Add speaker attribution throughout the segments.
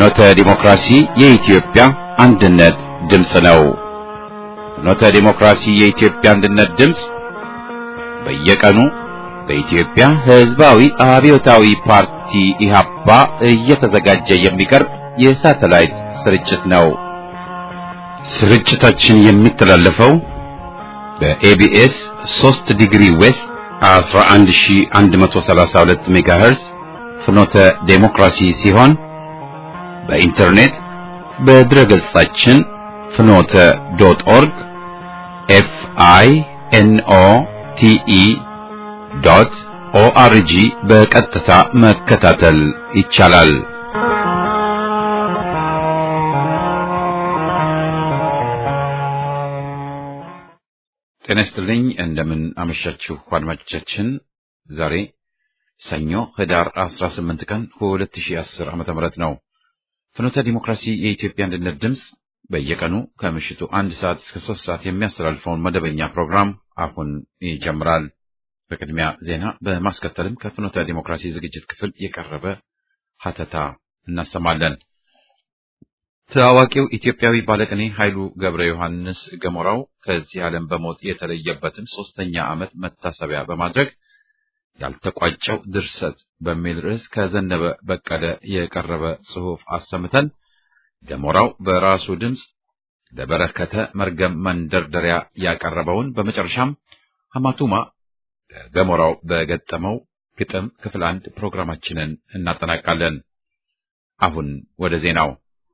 Speaker 1: ፍኖተ ዲሞክራሲ የኢትዮጵያ አንድነት ድምፅ ነው። ፍኖተ ዲሞክራሲ የኢትዮጵያ አንድነት ድምፅ በየቀኑ በኢትዮጵያ ሕዝባዊ አብዮታዊ ፓርቲ ኢህአፓ እየተዘጋጀ የሚቀርብ የሳተላይት ስርጭት ነው። ስርጭታችን የሚተላለፈው በኤቢኤስ 3 ዲግሪ ዌስት 11132 ሜጋሄርዝ ፍኖተ ዲሞክራሲ ሲሆን በኢንተርኔት በድረገጻችን fnote.org FINOTE.ORG በቀጥታ መከታተል ይቻላል። ጤና ይስጥልኝ፣ እንደምን አመሻችሁ አድማጮቻችን። ዛሬ ሰኞ ህዳር 18 ቀን 2010 ዓ.ም ነው። ፍኖተ ዲሞክራሲ የኢትዮጵያ አንድነት ድምፅ በየቀኑ ከምሽቱ 1 ሰዓት እስከ 3 ሰዓት የሚያስተላልፈውን መደበኛ ፕሮግራም አሁን ይጀምራል። በቅድሚያ ዜና በማስከተልም ከፍኖተ ዲሞክራሲ ዝግጅት ክፍል የቀረበ ሀተታ እናሰማለን። ታዋቂው ኢትዮጵያዊ ባለቅኔ ኃይሉ ገብረ ዮሐንስ ገሞራው ከዚህ ዓለም በሞት የተለየበትን 3ኛ ዓመት መታሰቢያ በማድረግ ያልተቋጨው ድርሰት በሚል ርዕስ ከዘነበ በቀለ የቀረበ ጽሑፍ አሰምተን ገሞራው በራሱ ድምፅ ለበረከተ መርገም መንደርደሪያ ያቀረበውን በመጨረሻም ሐማቱማ ለገሞራው በገጠመው ግጥም ክፍል 1 ፕሮግራማችንን እናጠናቃለን። አሁን ወደ ዜናው።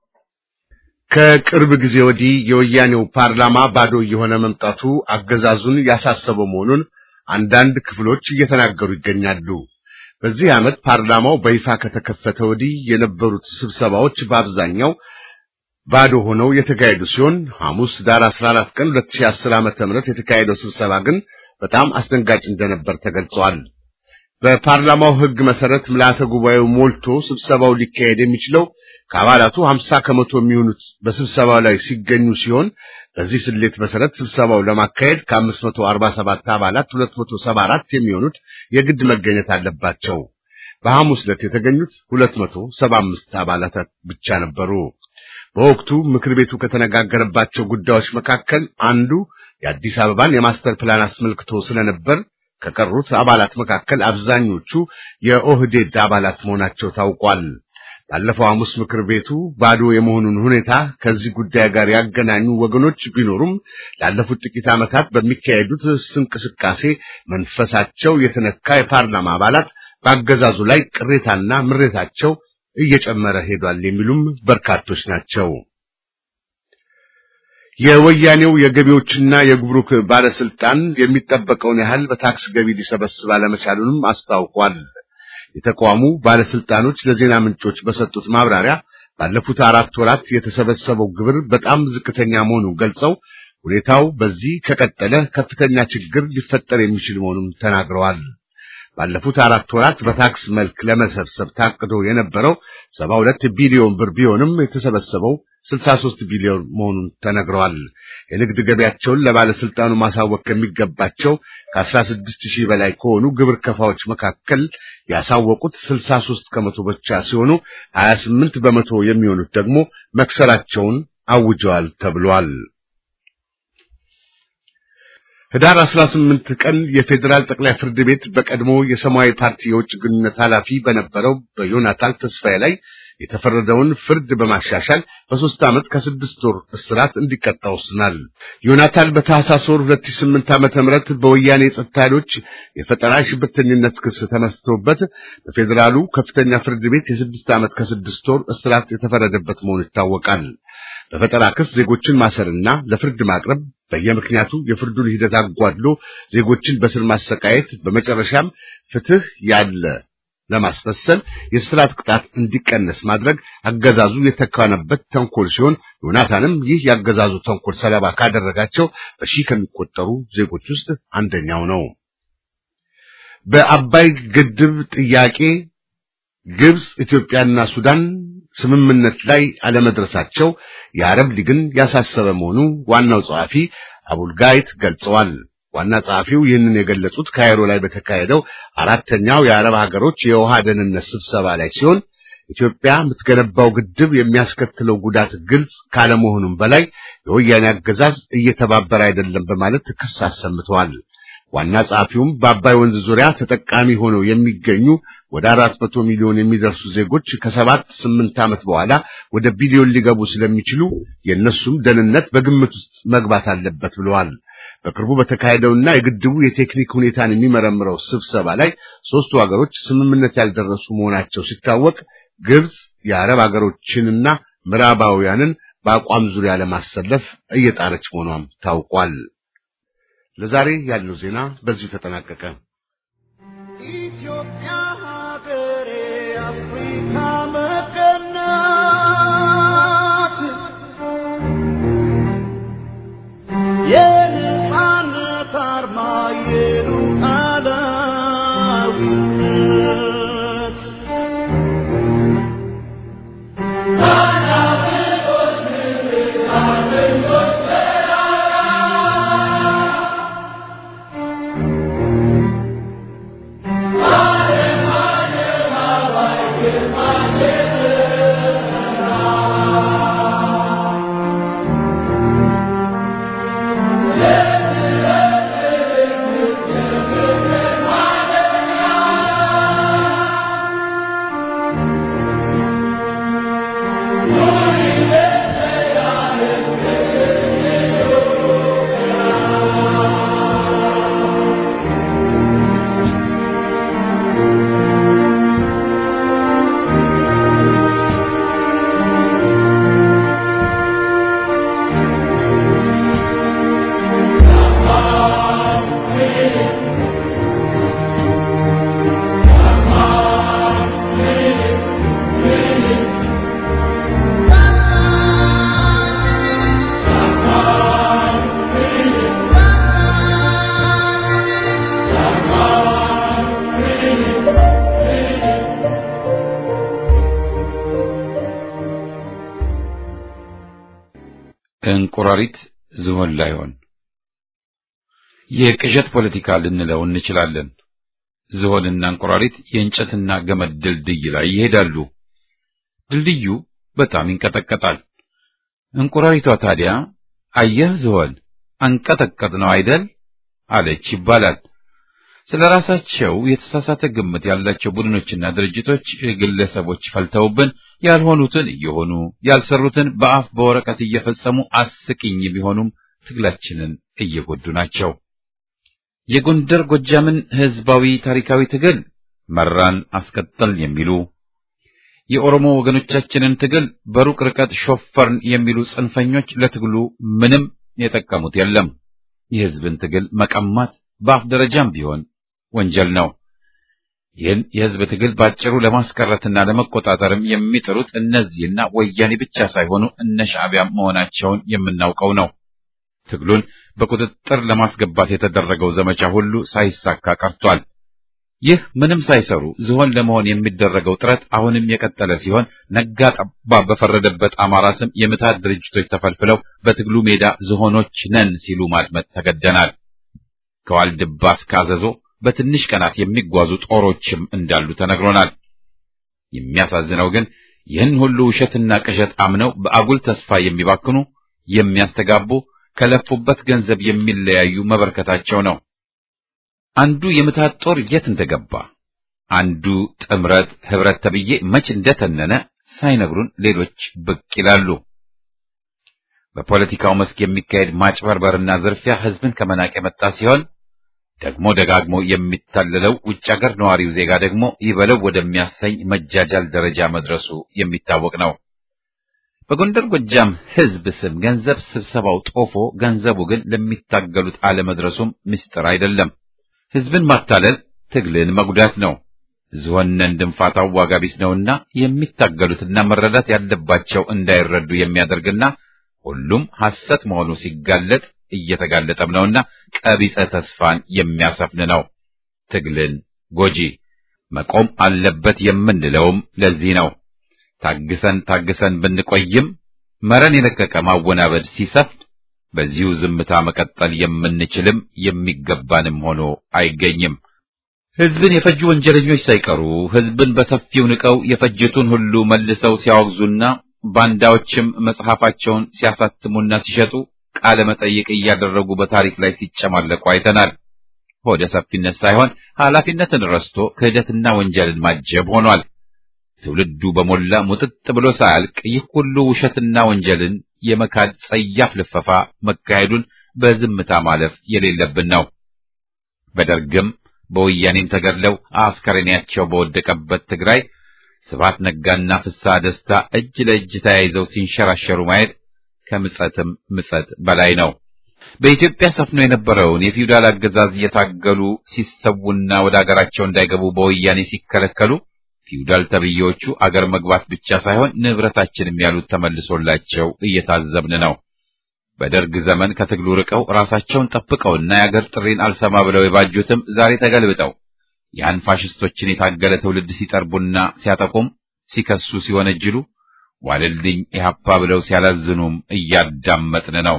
Speaker 2: ከቅርብ ጊዜ ወዲህ የወያኔው ፓርላማ ባዶ የሆነ መምጣቱ አገዛዙን ያሳሰበው መሆኑን አንዳንድ ክፍሎች እየተናገሩ ይገኛሉ። በዚህ ዓመት ፓርላማው በይፋ ከተከፈተ ወዲህ የነበሩት ስብሰባዎች በአብዛኛው ባዶ ሆነው የተካሄዱ ሲሆን ሐሙስ ዳር 14 ቀን 2010 ዓ.ም የተካሄደው ስብሰባ ግን በጣም አስደንጋጭ እንደነበር ተገልጿል። በፓርላማው ሕግ መሰረት ምልዓተ ጉባኤው ሞልቶ ስብሰባው ሊካሄድ የሚችለው ከአባላቱ 50 ከመቶ የሚሆኑት በስብሰባው ላይ ሲገኙ ሲሆን በዚህ ስሌት መሰረት ስብሰባው ለማካሄድ ከ547 አባላት 274 የሚሆኑት የግድ መገኘት አለባቸው። በሐሙስ ዕለት የተገኙት 275 አባላት ብቻ ነበሩ። በወቅቱ ምክር ቤቱ ከተነጋገረባቸው ጉዳዮች መካከል አንዱ የአዲስ አበባን የማስተር ፕላን አስመልክቶ ስለነበር ከቀሩት አባላት መካከል አብዛኞቹ የኦህዴድ አባላት መሆናቸው ታውቋል። ባለፈው ሐሙስ ምክር ቤቱ ባዶ የመሆኑን ሁኔታ ከዚህ ጉዳይ ጋር ያገናኙ ወገኖች ቢኖሩም ላለፉት ጥቂት ዓመታት በሚካሄዱት እንቅስቃሴ መንፈሳቸው የተነካ የፓርላማ አባላት በአገዛዙ ላይ ቅሬታና ምሬታቸው እየጨመረ ሄዷል የሚሉም በርካቶች ናቸው። የወያኔው የገቢዎችና የጉምሩክ ባለስልጣን የሚጠበቀውን ያህል በታክስ ገቢ ሊሰበስብ አለመቻሉንም አስታውቋል። የተቋሙ ባለስልጣኖች ለዜና ምንጮች በሰጡት ማብራሪያ ባለፉት 4 ወራት የተሰበሰበው ግብር በጣም ዝቅተኛ መሆኑን ገልጸው ሁኔታው በዚህ ከቀጠለ ከፍተኛ ችግር ሊፈጠር የሚችል መሆኑን ተናግረዋል። ባለፉት 4 ወራት በታክስ መልክ ለመሰብሰብ ታቅዶ የነበረው 72 ቢሊዮን ብር ቢሆንም የተሰበሰበው 63 ቢሊዮን መሆኑን ተነግረዋል። የንግድ ገቢያቸውን ለባለስልጣኑ ማሳወቅ ከሚገባቸው ከ16000 በላይ ከሆኑ ግብር ከፋዎች መካከል ያሳወቁት 63 ከመቶ ብቻ ሲሆኑ 28 በመቶ የሚሆኑት ደግሞ መክሰራቸውን አውጀዋል ተብሏል። ህዳር 18 ቀን የፌዴራል ጠቅላይ ፍርድ ቤት በቀድሞ የሰማያዊ ፓርቲ የውጭ ግንኙነት ኃላፊ በነበረው በዮናታን ተስፋዬ ላይ የተፈረደውን ፍርድ በማሻሻል በ3 ዓመት ከ6 ወር እስራት እንዲቀጣ ወስኗል። ዮናታን በታህሳስ ወር 2008 ዓ.ም በወያኔ የጸጥታ ኃይሎች የፈጠራ ሽብርተኝነት ክስ ተመስርቶበት በፌዴራሉ ከፍተኛ ፍርድ ቤት የ6 ዓመት ከ6 ወር እስራት የተፈረደበት መሆኑ ይታወቃል። በፈጠራ ክስ ዜጎችን ማሰርና ለፍርድ ማቅረብ በየምክንያቱ የፍርዱን ሂደት አጓድሎ ዜጎችን በስር ማሰቃየት በመጨረሻም ፍትህ ያለ ለማስፈሰል የእስራት ቅጣት እንዲቀነስ ማድረግ አገዛዙ የተካነበት ተንኮል ሲሆን ዮናታንም ይህ ያገዛዙ ተንኮል ሰለባ ካደረጋቸው በሺህ ከሚቆጠሩ ዜጎች ውስጥ አንደኛው ነው። በአባይ ግድብ ጥያቄ ግብጽ፣ ኢትዮጵያና ሱዳን ስምምነት ላይ አለመድረሳቸው የአረብ ሊግን ያሳሰበ መሆኑ ዋናው ጸሐፊ አቡልጋይት ገልጸዋል። ዋና ጸሐፊው ይህንን የገለጹት ካይሮ ላይ በተካሄደው 4ኛው የአረብ ሀገሮች የውሃ ደህንነት ስብሰባ ላይ ሲሆን ኢትዮጵያ የምትገነባው ግድብ የሚያስከትለው ጉዳት ግልጽ ካለመሆኑም በላይ የወያኔ አገዛዝ እየተባበረ አይደለም በማለት ክስ አሰምተዋል። ዋና ጸሐፊውም በአባይ ወንዝ ዙሪያ ተጠቃሚ ሆነው የሚገኙ ወደ 400 ሚሊዮን የሚደርሱ ዜጎች ከ7-8 ዓመት በኋላ ወደ ቢሊዮን ሊገቡ ስለሚችሉ የነሱም ደህንነት በግምት ውስጥ መግባት አለበት ብለዋል። በቅርቡ በተካሄደውና የግድቡ የቴክኒክ ሁኔታን የሚመረምረው ስብሰባ ላይ ሦስቱ ሀገሮች ስምምነት ያልደረሱ መሆናቸው ሲታወቅ ግብጽ የአረብ ሀገሮችንና ምዕራባውያንን በአቋም ዙሪያ ለማሰለፍ እየጣረች መሆኗም ታውቋል። ለዛሬ ያለው ዜና በዚሁ ተጠናቀቀ። ኢትዮጵያ ሀገሬ አፍሪካ መቀናት የነጻነት አርማ የሉዓላዊነት
Speaker 1: እንቁራሪት ዝሆን ላይሆን የቅዠት ፖለቲካ ልንለው እንችላለን። ዝሆንና እንቁራሪት የእንጨትና ገመድ ድልድይ ላይ ይሄዳሉ። ድልድዩ በጣም ይንቀጠቀጣል። እንቁራሪቷ ታዲያ አየህ ዝሆን አንቀጠቀጥ ነው አይደል አለች ይባላል። ስለራሳቸው የተሳሳተ ግምት ያላቸው ቡድኖችና ድርጅቶች ግለሰቦች ፈልተውብን ያልሆኑትን እየሆኑ ያልሰሩትን በአፍ በወረቀት እየፈጸሙ አስቂኝ ቢሆኑም ትግላችንን እየጎዱ ናቸው። የጎንደር ጎጃምን ህዝባዊ ታሪካዊ ትግል መራን አስቀጠል የሚሉ የኦሮሞ ወገኖቻችንን ትግል በሩቅ ርቀት ሾፈርን የሚሉ ጽንፈኞች ለትግሉ ምንም የጠቀሙት የለም። የህዝብን ትግል መቀማት በአፍ ደረጃም ቢሆን ወንጀል ነው። ይህን የህዝብ ትግል ባጭሩ ለማስቀረትና ለመቆጣጠርም የሚጥሩት እነዚህና ወያኔ ብቻ ሳይሆኑ እነ ሻዕቢያ መሆናቸውን የምናውቀው ነው። ትግሉን በቁጥጥር ለማስገባት የተደረገው ዘመቻ ሁሉ ሳይሳካ ቀርቷል። ይህ ምንም ሳይሰሩ ዝሆን ለመሆን የሚደረገው ጥረት አሁንም የቀጠለ ሲሆን ነጋ ጠባ በፈረደበት አማራ ስም የምታት ድርጅቶች ተፈልፍለው በትግሉ ሜዳ ዝሆኖች ነን ሲሉ ማድመጥ ተገደናል። ከዋልድባ እስከ አዘዞ በትንሽ ቀናት የሚጓዙ ጦሮችም እንዳሉ ተነግሮናል። የሚያሳዝነው ግን ይህን ሁሉ ውሸትና ቅዠት አምነው በአጉል ተስፋ የሚባክኑ የሚያስተጋቡ ከለፉበት ገንዘብ የሚለያዩ መበርከታቸው ነው። አንዱ የምታት ጦር የት እንደገባ አንዱ ጥምረት ህብረት ተብዬ መች እንደተነነ ሳይነግሩን ሌሎች ብቅ ይላሉ። በፖለቲካው መስክ የሚካሄድ ማጭበርበርና ዝርፊያ ህዝብን ከመናቅ የመጣ ሲሆን ደግሞ ደጋግሞ የሚታለለው ውጭ ሀገር ነዋሪው ዜጋ ደግሞ ይበለው ወደሚያሰኝ መጃጃል ደረጃ መድረሱ የሚታወቅ ነው። በጎንደር ጎጃም ህዝብ ስም ገንዘብ ስብሰባው ጦፎ ገንዘቡ ግን ለሚታገሉት አለመድረሱም ምስጢር አይደለም። ህዝብን ማታለል ትግልን መጉዳት ነው። ዝሆነን ድንፋታው ዋጋ ቢስ ነውና የሚታገሉትና መረዳት ያለባቸው እንዳይረዱ የሚያደርግና ሁሉም ሐሰት መሆኑ ሲጋለጥ እየተጋለጠም ነውና ቀቢጸ ተስፋን የሚያሰፍን ነው። ትግልን ጎጂ መቆም አለበት የምንለውም ለዚህ ነው። ታግሰን ብንቆይም መረን የለቀቀ ማወናበድ ሲሰፍን በዚሁ ዝምታ መቀጠል የምንችልም የሚገባንም ሆኖ አይገኝም። ህዝብን የፈጁ ወንጀለኞች ሳይቀሩ ህዝብን በሰፊው ንቀው የፈጅቱን ሁሉ መልሰው ሲያወግዙና ባንዳዎችም መጽሐፋቸውን ሲያሳትሙና ሲሸጡ ቃለ መጠይቅ እያደረጉ በታሪክ ላይ ሲጨማለቁ አይተናል። ሆደ ሰፊነት ሳይሆን ኃላፊነትን ረስቶ ክህደትና ወንጀልን ማጀብ ሆኗል። ትውልዱ በሞላ ሙጥጥ ብሎ ሳያልቅ ይህ ሁሉ ውሸትና ወንጀልን የመካድ ጸያፍ ልፈፋ መካሄዱን በዝምታ ማለፍ የሌለብን ነው። በደርግም በወያኔም ተገድለው አስከሬናቸው በወደቀበት ትግራይ ስብሐት ነጋና ፍስሐ ደስታ እጅ ለእጅ ተያይዘው ሲንሸራሸሩ ማየት ከምጸትም ምጸት በላይ ነው። በኢትዮጵያ ሰፍኖ የነበረውን የፊውዳል አገዛዝ እየታገሉ ሲሰውና ወደ አገራቸው እንዳይገቡ በወያኔ ሲከለከሉ ፊውዳል ተብዬዎቹ አገር መግባት ብቻ ሳይሆን ንብረታችንም ያሉት ተመልሶላቸው እየታዘብን ነው። በደርግ ዘመን ከትግሉ ርቀው ራሳቸውን ጠብቀውና የአገር ጥሪን አልሰማ ብለው የባጁትም ዛሬ ተገልብጠው ያን ፋሽስቶችን የታገለ ትውልድ ሲጠርቡና ሲያጠቁም ሲከሱ ሲወነጅሉ ዋልልኝ ኢህአፓ ብለው ሲያላዝኑም እያዳመጥን ነው።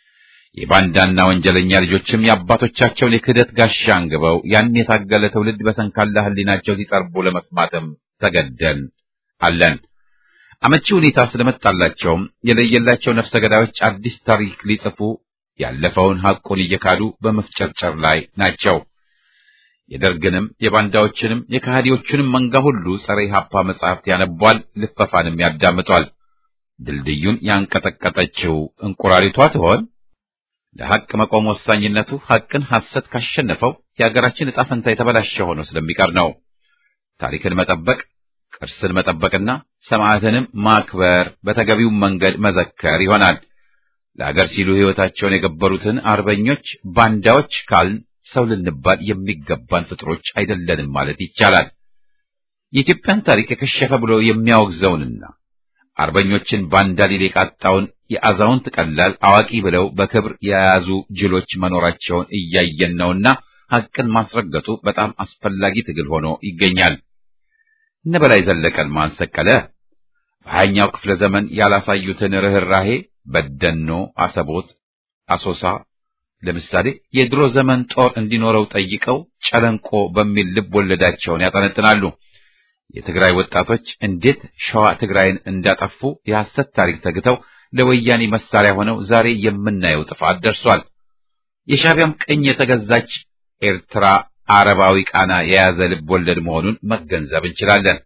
Speaker 1: የባንዳና ወንጀለኛ ልጆችም የአባቶቻቸውን የክህደት ጋሻ አንግበው ያን የታገለ ትውልድ በሰንካላ ህሊናቸው ሲጠርቡ ለመስማትም ተገደን አለን። አመቺ ሁኔታ ስለመጣላቸውም የለየላቸው ነፍሰ ገዳዮች አዲስ ታሪክ ሊጽፉ ያለፈውን ሐቁን እየካዱ በመፍጨርጨር ላይ ናቸው። የደርግንም የባንዳዎችንም የከሃዲዎችንም መንጋ ሁሉ ጸረ ኢህአፓ መጽሐፍት ያነቧል፣ ልፈፋንም ያዳምጧል። ድልድዩን ያንቀጠቀጠችው እንቁራሪቷ ትሆን? ለሐቅ መቆም ወሳኝነቱ ሐቅን ሐሰት ካሸነፈው የአገራችን ዕጣ ፈንታ የተበላሸ ሆኖ ስለሚቀር ነው። ታሪክን መጠበቅ፣ ቅርስን መጠበቅና ሰማዕትንም ማክበር በተገቢው መንገድ መዘከር ይሆናል። ለአገር ሲሉ ሕይወታቸውን የገበሩትን አርበኞች ባንዳዎች ካልን ሰው ልንባል የሚገባን ፍጥሮች አይደለንም ማለት ይቻላል። የኢትዮጵያን ታሪክ የከሸፈ ብሎ የሚያወግዘውንና አርበኞችን ባንዳ ሊል የቃጣውን የአዛውንት ቀላል አዋቂ ብለው በክብር የያዙ ጅሎች መኖራቸውን እያየን ነውና ሐቅን ማስረገጡ በጣም አስፈላጊ ትግል ሆኖ ይገኛል። እነ በላይ ዘለቀን ማን ሰቀለ? በሃያኛው ክፍለ ዘመን ያላሳዩትን ርህራሄ በደኖ፣ አሰቦት፣ አሶሳ ለምሳሌ የድሮ ዘመን ጦር እንዲኖረው ጠይቀው ጨለንቆ በሚል ልብ ወለዳቸውን ያጠነጥናሉ። የትግራይ ወጣቶች እንዴት ሸዋ ትግራይን እንዳጠፉ የሐሰት ታሪክ ተግተው ለወያኔ መሳሪያ ሆነው ዛሬ የምናየው ጥፋት ደርሷል። የሻዕቢያም ቀኝ የተገዛች ኤርትራ አረባዊ ቃና የያዘ ልብ ወለድ መሆኑን መገንዘብ እንችላለን።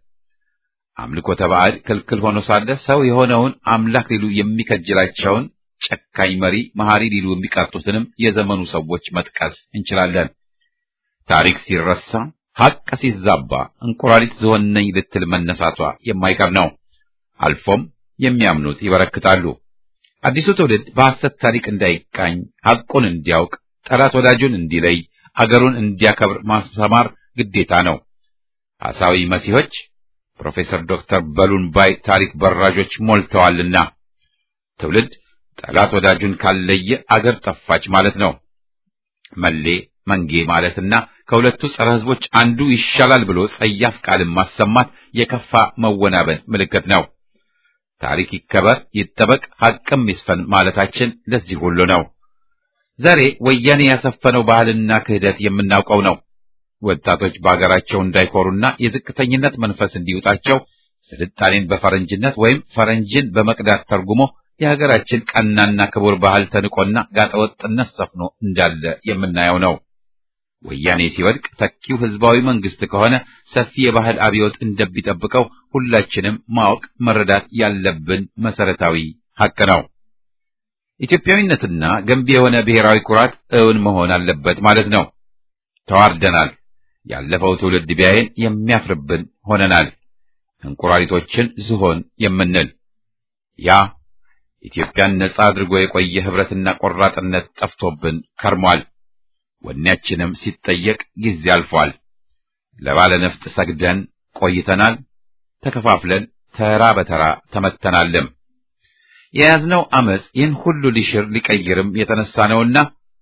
Speaker 1: አምልኮተ ባዕድ ክልክል ሆኖ ሳለ ሰው የሆነውን አምላክ ሊሉ የሚከጅላቸውን ጨካኝ መሪ መሐሪ ሊሉ የሚቀርጡትንም የዘመኑ ሰዎች መጥቀስ እንችላለን። ታሪክ ሲረሳ ሐቅ ሲዛባ እንቁራሪት ዝሆን ነኝ ልትል መነሳቷ የማይቀር ነው። አልፎም የሚያምኑት ይበረክታሉ። አዲሱ ትውልድ በሐሰት ታሪክ እንዳይቃኝ ሐቁን እንዲያውቅ ጠላት ወዳጁን እንዲለይ አገሩን እንዲያከብር ማስተማር ግዴታ ነው። ሐሳዊ መሲሖች ፕሮፌሰር ዶክተር በሉን ባይ ታሪክ በራዦች ሞልተዋልና ትውልድ ጠላት ወዳጁን ካለየ አገር ጠፋች ማለት ነው። መሌ መንጌ ማለትና ከሁለቱ ጸረ ሕዝቦች አንዱ ይሻላል ብሎ ጸያፍ ቃልን ማሰማት የከፋ መወናበን ምልክት ነው። ታሪክ ይከበር ይጠበቅ ሐቅም ይስፈን ማለታችን ለዚህ ሁሉ ነው። ዛሬ ወያኔ ያሰፈነው ባህልና ክህደት የምናውቀው ነው። ወጣቶች በአገራቸው እንዳይኮሩና የዝቅተኝነት መንፈስ እንዲውጣቸው ስልጣኔን በፈረንጅነት ወይም ፈረንጅን በመቅዳት ተርጉሞ የሀገራችን ቀናና ክቡር ባህል ተንቆና ጋጠወጥነት ሰፍኖ እንዳለ የምናየው ነው። ወያኔ ሲወድቅ ተኪው ህዝባዊ መንግስት ከሆነ ሰፊ የባህል አብዮት እንደሚጠብቀው ሁላችንም ማወቅ መረዳት ያለብን መሰረታዊ ሐቅ ነው። ኢትዮጵያዊነትና ገንቢ የሆነ ብሔራዊ ኩራት እውን መሆን አለበት ማለት ነው። ተዋርደናል። ያለፈው ትውልድ ቢያየን የሚያፍርብን ሆነናል። እንቁራሪቶችን ዝሆን የምንል ያ ኢትዮጵያን ነጻ አድርጎ የቆየ ህብረትና ቆራጥነት ጠፍቶብን ከርሟል። ወኔያችንም ሲጠየቅ ጊዜ አልፏል። ለባለ ነፍጥ ሰግደን ቆይተናል። ተከፋፍለን ተራ በተራ ተመተናልም። የያዝነው አመጽ ይህን ሁሉ ሊሽር ሊቀይርም የተነሳ ነውና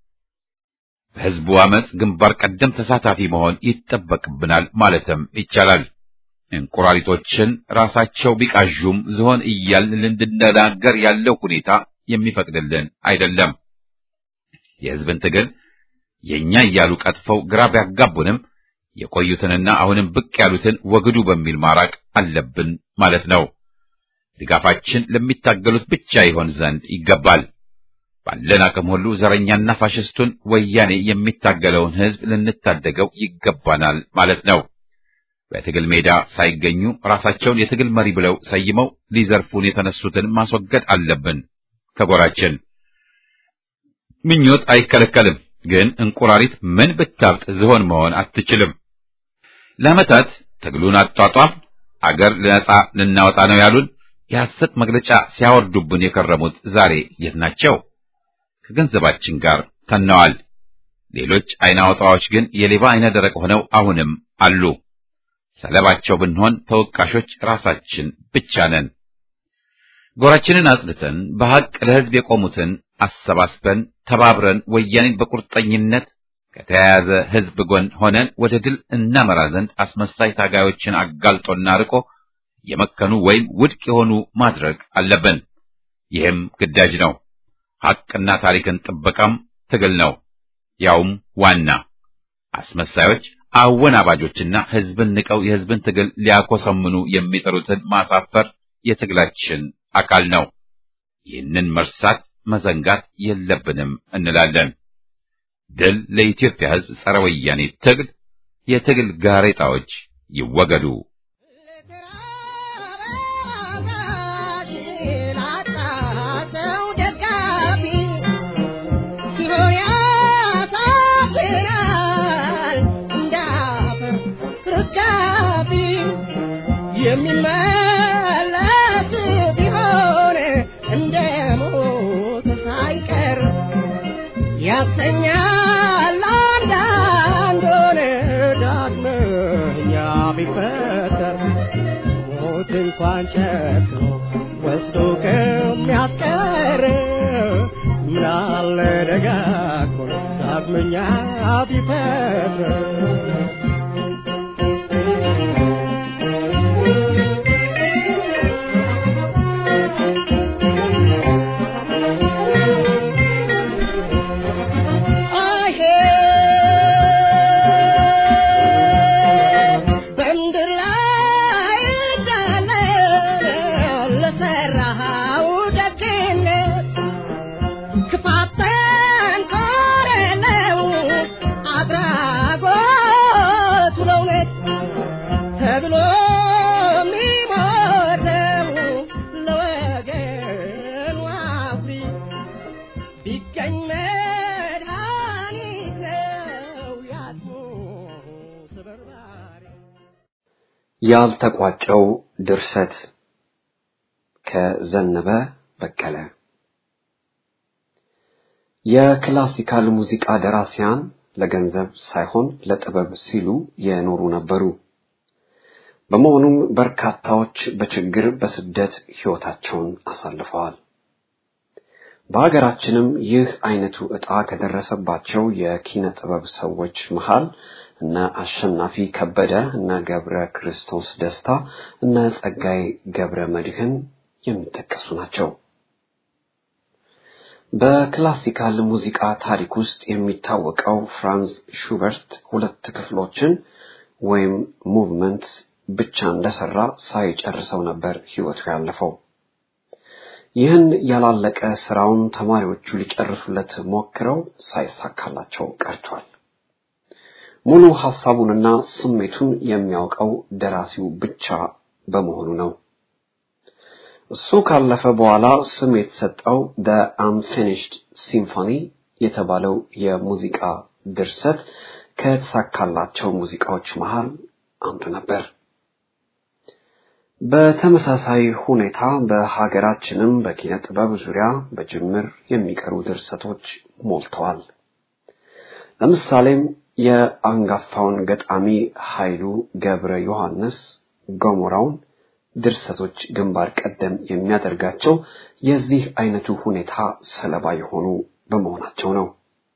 Speaker 1: በህዝቡ አመጽ ግንባር ቀደም ተሳታፊ መሆን ይጠበቅብናል ማለትም ይቻላል። እንቁራሪቶችን ራሳቸው ቢቃዡም ዝሆን እያልን እንድንናገር ያለው ሁኔታ የሚፈቅድልን አይደለም። የህዝብን ትግል የኛ እያሉ ቀጥፈው ግራ ቢያጋቡንም የቆዩትንና አሁንም ብቅ ያሉትን ወግዱ በሚል ማራቅ አለብን ማለት ነው። ድጋፋችን ለሚታገሉት ብቻ ይሆን ዘንድ ይገባል። ባለን አቅም ሁሉ ዘረኛና ፋሽስቱን ወያኔ የሚታገለውን ሕዝብ ልንታደገው ይገባናል ማለት ነው። በትግል ሜዳ ሳይገኙ ራሳቸውን የትግል መሪ ብለው ሰይመው ሊዘርፉን የተነሱትን ማስወገድ አለብን። ከጎራችን ምኞት አይከለከልም፣ ግን እንቁራሪት ምን ብታብጥ ዝሆን መሆን አትችልም። ለዓመታት ትግሉን አጧጧፍ አገር ነጻ ልናወጣ ነው ያሉን የሐሰት መግለጫ ሲያወርዱብን የከረሙት ዛሬ የት ናቸው? ከገንዘባችን ጋር ተነዋል። ሌሎች አይነ አውጣዎች ግን የሌባ አይነ ደረቅ ሆነው አሁንም አሉ። ሰለባቸው ብንሆን ተወቃሾች ራሳችን ብቻ ነን። ጎራችንን አጽድተን በሐቅ ለሕዝብ የቆሙትን አሰባስበን ተባብረን ወያኔን በቁርጠኝነት ከተያያዘ ሕዝብ ጎን ሆነን ወደ ድል እናመራ ዘንድ አስመሳይ ታጋዮችን አጋልጦና ርቆ የመከኑ ወይም ውድቅ የሆኑ ማድረግ አለብን። ይህም ግዳጅ ነው። ሐቅና ታሪክን ጥበቃም ትግል ነው። ያውም ዋና አስመሳዮች አወናባጆችና ሕዝብን ንቀው የሕዝብን ትግል ሊያኮሰምኑ የሚጠሩትን ማሳፈር የትግላችን አካል ነው። ይህንን መርሳት መዘንጋት የለብንም እንላለን። ድል ለኢትዮጵያ ሕዝብ ጸረ ወያኔ ትግል። የትግል ጋሬጣዎች ይወገዱ።
Speaker 3: የሚመለስ ቢሆን እንደሞት ሳይቀር ያሰኛል አንዳንዱን ዳግመኛ ቢፈጠር ሞት እንኳን ጨክኖ ወስዶ ከሚያስቀር ምናለ ደጋግሞ ዳግመኛ ቢፈጠር
Speaker 4: ያልተቋጨው ድርሰት ከዘነበ በቀለ። የክላሲካል ሙዚቃ ደራሲያን ለገንዘብ ሳይሆን ለጥበብ ሲሉ የኖሩ ነበሩ። በመሆኑም በርካታዎች በችግር በስደት ሕይወታቸውን አሳልፈዋል። በአገራችንም ይህ አይነቱ ዕጣ ከደረሰባቸው የኪነ ጥበብ ሰዎች መሃል እነ አሸናፊ ከበደ፣ እነ ገብረ ክርስቶስ ደስታ፣ እነ ጸጋይ ገብረ መድኅን የሚጠቀሱ ናቸው። በክላሲካል ሙዚቃ ታሪክ ውስጥ የሚታወቀው ፍራንዝ ሹበርት ሁለት ክፍሎችን ወይም ሙቭመንትስ ብቻ እንደሰራ ሳይጨርሰው ነበር ሕይወቱ ያለፈው። ይህን ያላለቀ ስራውን ተማሪዎቹ ሊጨርሱለት ሞክረው ሳይሳካላቸው ቀርቷል። ሙሉ ሐሳቡንና ስሜቱን የሚያውቀው ደራሲው ብቻ በመሆኑ ነው። እሱ ካለፈ በኋላ ስም የተሰጠው The Unfinished Symphony የተባለው የሙዚቃ ድርሰት ከተሳካላቸው ሙዚቃዎች መሃል አንዱ ነበር። በተመሳሳይ ሁኔታ በሀገራችንም በኪነ ጥበብ ዙሪያ በጅምር የሚቀሩ ድርሰቶች ሞልተዋል። ለምሳሌም የአንጋፋውን ገጣሚ ኃይሉ ገብረ ዮሐንስ ገሞራውን ድርሰቶች ግንባር ቀደም የሚያደርጋቸው የዚህ አይነቱ ሁኔታ ሰለባ የሆኑ በመሆናቸው ነው።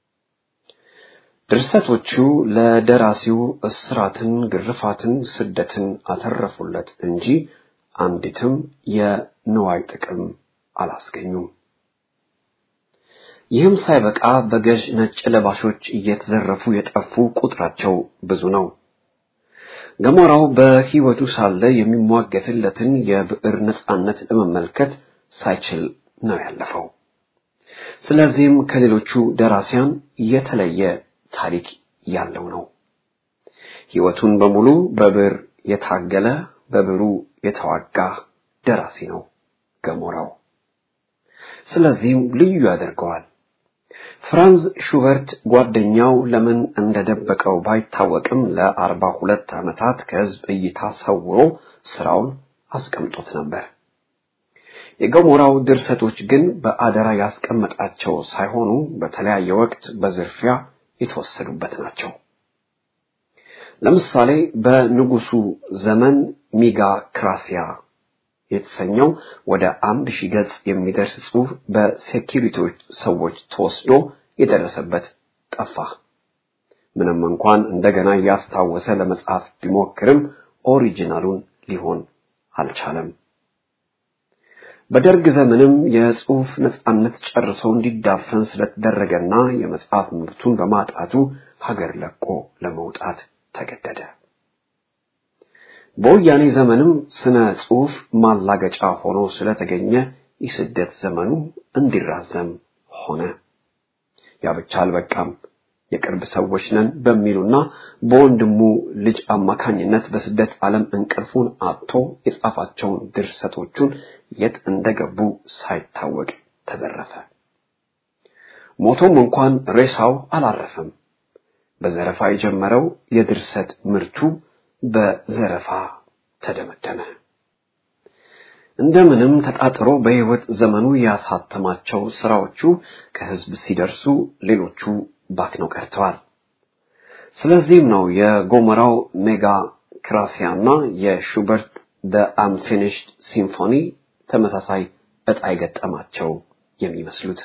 Speaker 4: ድርሰቶቹ ለደራሲው እስራትን፣ ግርፋትን፣ ስደትን አተረፉለት እንጂ አንዲትም የንዋይ ጥቅም አላስገኙም። ይህም ሳይበቃ በገዥ ነጭ ለባሾች እየተዘረፉ የጠፉ ቁጥራቸው ብዙ ነው። ገሞራው በህይወቱ ሳለ የሚሟገትለትን የብዕር ነጻነት ለመመልከት ሳይችል ነው ያለፈው። ስለዚህም ከሌሎቹ ደራሲያን የተለየ ታሪክ ያለው ነው። ህይወቱን በሙሉ በብዕር የታገለ በብዕሩ የተዋጋ ደራሲ ነው ገሞራው። ስለዚህም ልዩ ያደርገዋል። ፍራንዝ ሹበርት ጓደኛው ለምን እንደደበቀው ባይታወቅም ለ42 ዓመታት ከህዝብ እይታ ሰውሮ ስራውን አስቀምጦት ነበር። የገሞራው ድርሰቶች ግን በአደራ ያስቀመጣቸው ሳይሆኑ በተለያየ ወቅት በዝርፊያ የተወሰዱበት ናቸው። ለምሳሌ በንጉሱ ዘመን ሚጋ ክራሲያ የተሰኘው ወደ 1000 ገጽ የሚደርስ ጽሑፍ በሴኩሪቲዎች ሰዎች ተወስዶ የደረሰበት ጠፋ። ምንም እንኳን እንደገና ያስታወሰ ለመጻፍ ቢሞክርም ኦሪጂናሉን ሊሆን አልቻለም። በደርግ ዘመንም የጽሑፍ ነጻነት ጨርሶ እንዲዳፈን ስለተደረገና የመጽሐፍ መብቱን በማጣቱ ሀገር ለቆ ለመውጣት ተገደደ። በወያኔ ዘመንም ስነ ጽሑፍ ማላገጫ ሆኖ ስለተገኘ የስደት ዘመኑ እንዲራዘም ሆነ። ያ ብቻ አልበቃም። የቅርብ ሰዎች ነን በሚሉና በወንድሙ ልጅ አማካኝነት በስደት ዓለም እንቅልፉን አጥቶ የጻፋቸውን ድርሰቶቹን የት እንደገቡ ሳይታወቅ ተዘረፈ። ሞቶም እንኳን ሬሳው አላረፈም። በዘረፋ የጀመረው የድርሰት ምርቱ በዘረፋ ተደመደመ። እንደምንም ተጣጥሮ በህይወት ዘመኑ ያሳተማቸው ስራዎቹ ከህዝብ ሲደርሱ ሌሎቹ ባክነው ቀርተዋል። ስለዚህም ነው የገሞራው ሜጋ ክራሲያና የሹበርት the unfinished symphony ተመሳሳይ ዕጣ የገጠማቸው የሚመስሉት።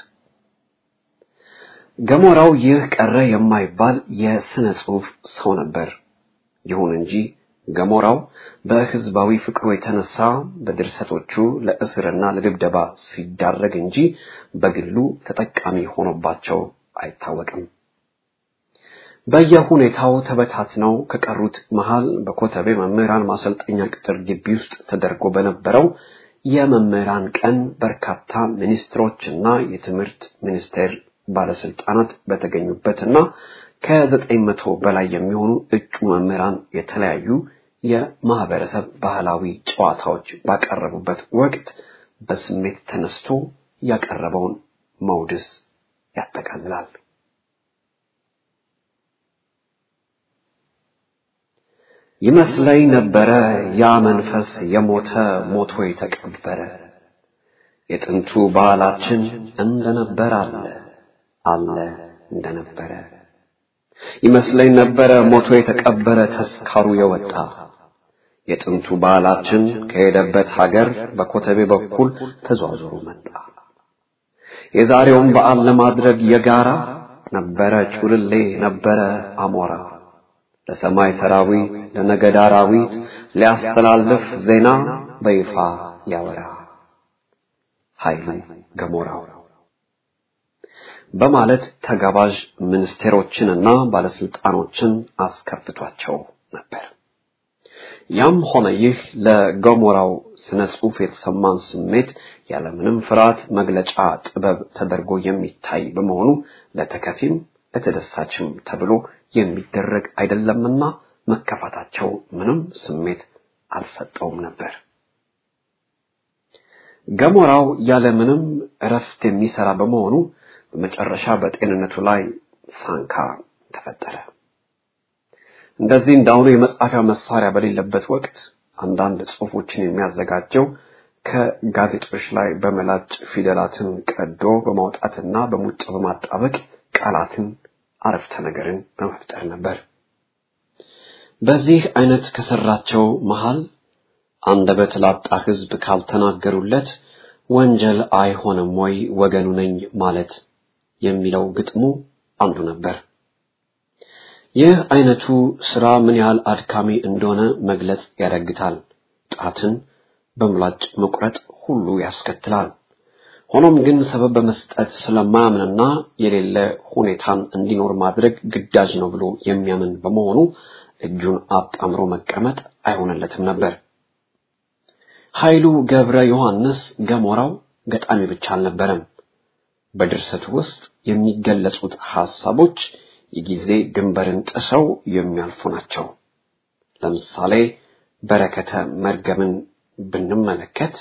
Speaker 4: ገሞራው ይህ ቀረ የማይባል የስነ ጽሑፍ ሰው ነበር። ይሁን እንጂ ገሞራው በህዝባዊ ፍቅሩ የተነሳ በድርሰቶቹ ለእስርና ለድብደባ ሲዳረግ እንጂ በግሉ ተጠቃሚ ሆኖባቸው አይታወቅም። በየሁኔታው ተበታትነው ከቀሩት መሃል በኮተቤ መምህራን ማሰልጠኛ ቅጥር ግቢ ውስጥ ተደርጎ በነበረው የመምህራን ቀን በርካታ ሚኒስትሮችና የትምህርት ሚኒስቴር ባለስልጣናት በተገኙበትና ከ900 በላይ የሚሆኑ እጩ መምህራን የተለያዩ የማህበረሰብ ባህላዊ ጨዋታዎች ባቀረቡበት ወቅት በስሜት ተነስቶ ያቀረበውን መውድስ ያጠቃልላል። ይመስለኝ ነበረ ያ መንፈስ የሞተ ሞቶ የተቀበረ የጥንቱ ባህላችን እንደነበር አለ እንደነበረ ይመስለኝ ነበረ ሞቶ የተቀበረ ተስካሩ የወጣ የጥንቱ ባህላችን ከሄደበት ሀገር በኮተቤ በኩል ተዟዙሮ መጣ። የዛሬውን በዓል ለማድረግ የጋራ ነበረ ጩልሌ ነበረ አሞራ ለሰማይ ሰራዊት ለነገድ አራዊት ሊያስተላልፍ ዜና በይፋ ያወራ ኃይሉ ገሞራው በማለት ተጋባዥ ሚኒስቴሮችንና ባለስልጣኖችን አስከፍቷቸው ነበር። ያም ሆነ ይህ ለገሞራው ስነ ጽሑፍ የተሰማን ስሜት ያለምንም ፍርሃት መግለጫ ጥበብ ተደርጎ የሚታይ በመሆኑ ለተከፊም ለተደሳችም ተብሎ የሚደረግ አይደለምና መከፋታቸው ምንም ስሜት አልሰጠውም ነበር። ገሞራው ያለምንም እረፍት የሚሰራ በመሆኑ በመጨረሻ በጤንነቱ ላይ ሳንካ ተፈጠረ። እንደዚህ እንዳሁኑ የመጻፊያ መሳሪያ በሌለበት ወቅት አንዳንድ ጽሑፎችን የሚያዘጋጀው ከጋዜጦች ላይ በመላጭ ፊደላትን ቀዶ በማውጣትና በሙጫ በማጣበቅ ቃላትን አረፍተ ነገርን በመፍጠር ነበር። በዚህ አይነት ከሰራቸው መሃል አንደበት ላጣ ህዝብ ካልተናገሩለት ወንጀል አይሆንም ወይ ወገኑ ነኝ ማለት የሚለው ግጥሙ አንዱ ነበር። ይህ አይነቱ ስራ ምን ያህል አድካሚ እንደሆነ መግለጽ ያዳግታል። ጣትን በምላጭ መቁረጥ ሁሉ ያስከትላል። ሆኖም ግን ሰበብ በመስጠት ስለማያምንና የሌለ ሁኔታን እንዲኖር ማድረግ ግዳጅ ነው ብሎ የሚያምን በመሆኑ እጁን አጣምሮ መቀመጥ አይሆንለትም ነበር። ኃይሉ ገብረ ዮሐንስ ገሞራው ገጣሚ ብቻ አልነበረም። በድርሰቱ ውስጥ የሚገለጹት ሐሳቦች የጊዜ ድንበርን ጥሰው የሚያልፉ ናቸው። ለምሳሌ በረከተ መርገምን ብንመለከት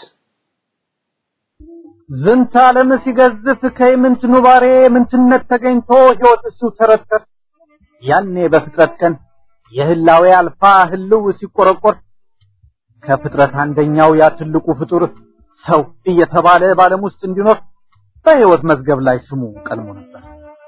Speaker 5: ዝንተ ዓለም ሲገዝፍ ከይምንት ኑባሬ ምንትነት ተገኝቶ ሕይወት እሱ ተረተር ያኔ በፍጥረት ቀን የህላዌ አልፋ ህልው ሲቆረቆር ከፍጥረት አንደኛው ያ ትልቁ ፍጡር ሰው እየተባለ ባለም ውስጥ እንዲኖር በሕይወት መዝገብ ላይ ስሙ ቀልሞ ነበር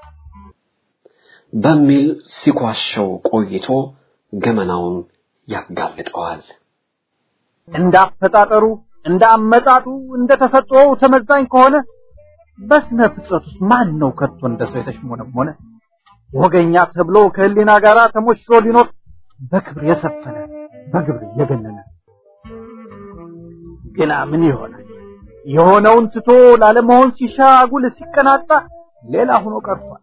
Speaker 4: በሚል ሲቋሸው ቆይቶ ገመናውን ያጋልጠዋል።
Speaker 5: እንዳፈጣጠሩ እንዳመጣጡ እንደተሰጠው ተመዛኝ ከሆነ በስነ ፍጥረት ውስጥ ማን ነው ከቶ እንደሰው የተሽሞነሞነ ወገኛ ተብሎ ከህሊና ጋራ ተሞሽሮ ሊኖር በክብር የሰፈነ በግብር የገነነ ግና ምን ይሆናል የሆነውን ትቶ ላለመሆን ሲሻ አጉል ሲቀናጣ ሌላ ሆኖ ቀርቷል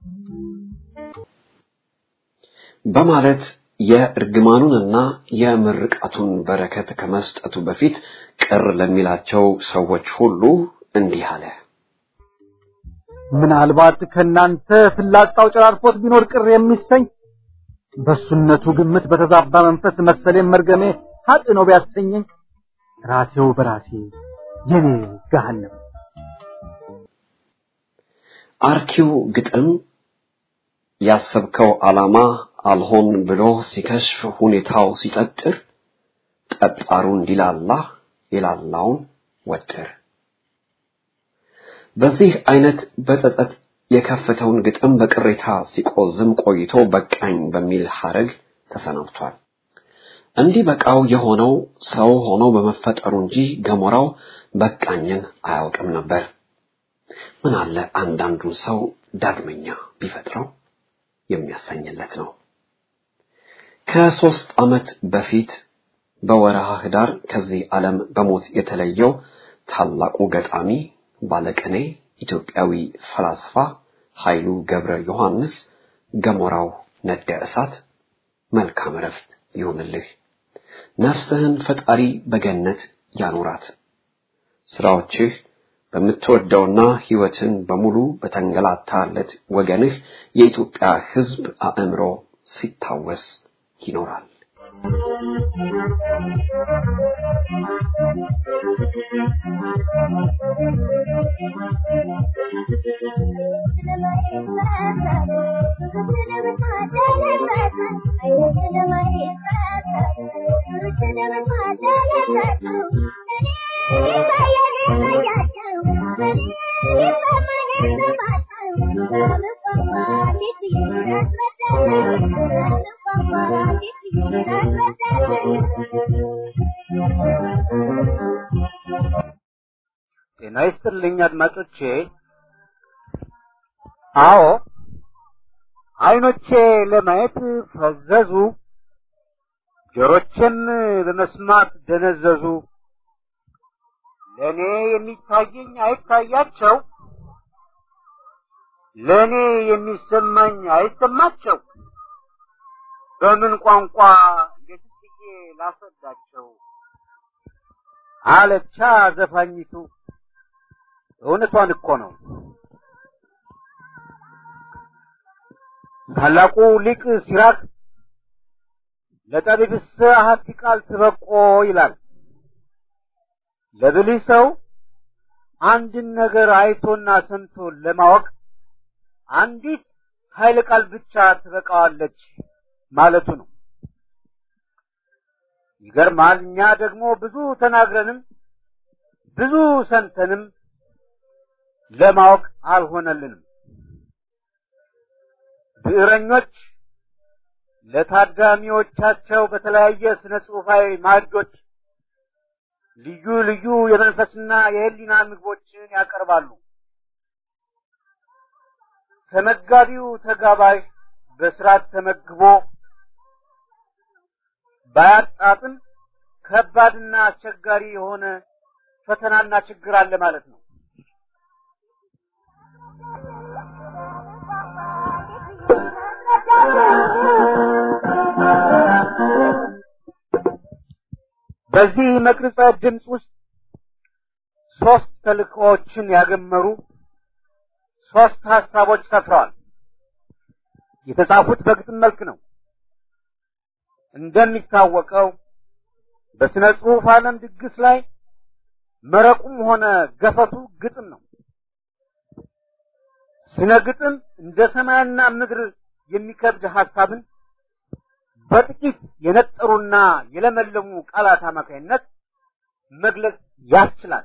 Speaker 4: በማለት የእርግማኑንና የምርቃቱን በረከት ከመስጠቱ በፊት ቅር ለሚላቸው ሰዎች ሁሉ እንዲህ አለ።
Speaker 5: ምናልባት ከናንተ ፍላጻው ጨራርፎት ቢኖር ቅር የሚሰኝ በሱነቱ ግምት በተዛባ መንፈስ መሰለም መርገሜ ሀጥ ነው ቢያሰኘኝ ራሴው በራሴ የኔ ገሃነም
Speaker 4: አርኪው ግጥም ያሰብከው ዓላማ አልሆን ብሎ ሲከሽፍ ሁኔታው ሲጠጥር ጠጣሩ እንዲላላ ይላላውን ወጥር በዚህ አይነት በጸጸት የከፈተውን ግጥም በቅሬታ ሲቆዝም ቆይቶ በቃኝ በሚል ሐረግ ተሰናብቷል። እንዲህ በቃው የሆነው ሰው ሆኖ በመፈጠሩ እንጂ ገሞራው በቃኝን አያውቅም ነበር። ምን አለ አንዳንዱን ሰው ዳግመኛ ቢፈጥረው የሚያሰኝለት ነው። ከ3 ዓመት በፊት በወርሃ ህዳር ከዚህ ዓለም በሞት የተለየው ታላቁ ገጣሚ ባለቅኔ ኢትዮጵያዊ ፈላስፋ ኃይሉ ገብረ ዮሐንስ ገሞራው ነደ እሳት መልካም ረፍት ይሁንልህ፣ ነፍስህን ፈጣሪ በገነት ያኑራት፣ ስራዎችህ በምትወደውና ህይወትን በሙሉ በተንገላታለት ወገንህ የኢትዮጵያ ህዝብ አእምሮ ሲታወስ ይኖራል።
Speaker 5: ጤና ይስጥልኝ አድማጮቼ። አዎ አይኖቼ ለማየት ፈዘዙ፣ ጆሮቼም ለመስማት ደነዘዙ። ለኔ የሚታየኝ አይታያቸው፣ ለኔ የሚሰማኝ አይሰማቸው። በምን ቋንቋ እንዴትስ ብዬ ላስረዳቸው? አለቻ ዘፋኝቱ። እውነቷን እኮ ነው። ታላቁ ሊቅ ሲራክ ለጠቢብስ አሐቲ ቃል ትበቆ ይላል። ለብልህ ሰው አንድን ነገር አይቶና ሰምቶ ለማወቅ አንዲት ኃይለ ቃል ብቻ ትበቃዋለች ማለቱ ነው። ይገርማል። እኛ ደግሞ ብዙ ተናግረንም ብዙ ሰምተንም ለማወቅ አልሆነልንም። ብዕረኞች ለታዳሚዎቻቸው በተለያየ ስነ ጽሑፋዊ ማዕዶች ልዩ ልዩ የመንፈስና የህሊና ምግቦችን ያቀርባሉ። ተመጋቢው ተጋባዥ በስርዓት ተመግቦ ባያጣጥም ከባድና አስቸጋሪ የሆነ ፈተናና ችግር አለ ማለት ነው። በዚህ መቅረጸ ድምጽ ውስጥ ሶስት ተልእኮዎችን ያገመሩ ሶስት ሐሳቦች ሰፍረዋል። የተጻፉት በግጥም መልክ ነው። እንደሚታወቀው በስነ ጽሑፍ ዓለም ድግስ ላይ መረቁም ሆነ ገፈቱ ግጥም ነው። ስነ ግጥም እንደ ሰማይና ምድር የሚከብድ ሐሳብን በጥቂት የነጠሩና የለመለሙ ቃላት አማካይነት መግለጽ ያስችላል።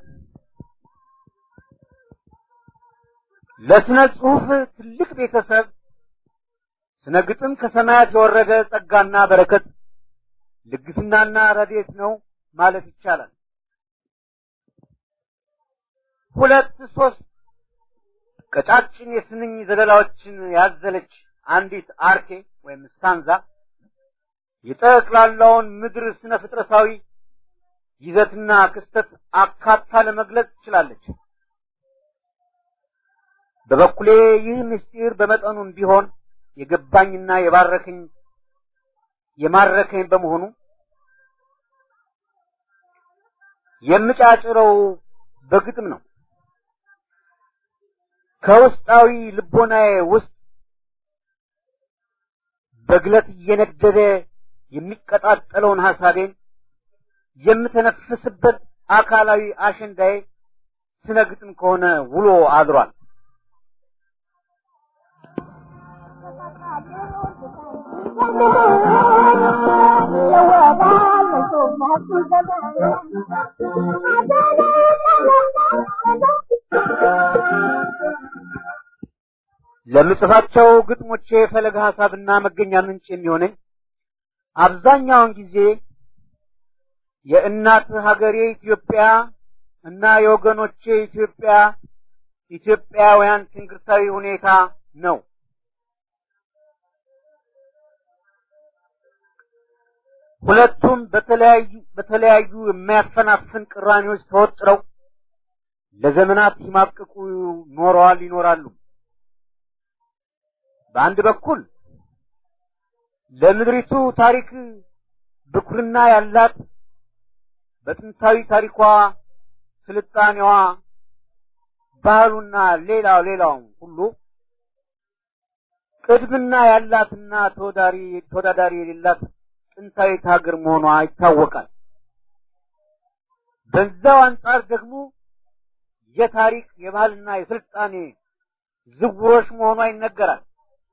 Speaker 5: ለስነ ጽሑፍ ትልቅ ቤተሰብ ስነ ግጥም ከሰማያት የወረደ ጸጋና በረከት ልግስናና ረድኤት ነው ማለት ይቻላል። ሁለት ሶስት ቀጫጭን የስንኝ ዘለላዎችን ያዘለች አንዲት አርኬ ወይም ስታንዛ የጠቅላላውን ምድር ስነ ፍጥረታዊ ይዘትና ክስተት አካታ ለመግለጽ ትችላለች። በበኩሌ ይህ ምስጢር በመጠኑም ቢሆን የገባኝና የማረከኝ በመሆኑ የምጫጭረው በግጥም ነው። ከውስጣዊ ልቦናዬ ውስጥ በግለት እየነደደ የሚቀጣጠለውን ሐሳቤን የምተነፍስበት አካላዊ አሸንዳዬ ስነ ግጥም ከሆነ ውሎ አድሯል። ለምጽፋቸው ግጥሞቼ ፈለገ ሐሳብና መገኛ ምንጭ የሚሆነኝ አብዛኛውን ጊዜ የእናት ሀገሬ ኢትዮጵያ እና የወገኖቼ ኢትዮጵያውያን ትንግርታዊ ሁኔታ ነው። ሁለቱም በተለያዩ የሚያፈናፍን ቅራኔዎች ተወጥረው ለዘመናት ሲማቅቁ ይኖራሉ። በአንድ በኩል ለምድሪቱ ታሪክ ብኩርና ያላት በጥንታዊ ታሪኳ ስልጣኔዋ ባህሉና ሌላው ሁሉ ቅድምና ያላትና ተወዳዳሪ የሌላት ጥንታዊት ሀገር መሆኗ ይታወቃል። በዛው አንጻር ደግሞ የታሪክ የባህልና የስልጣኔ ዝውሮች መሆኗ ይነገራል።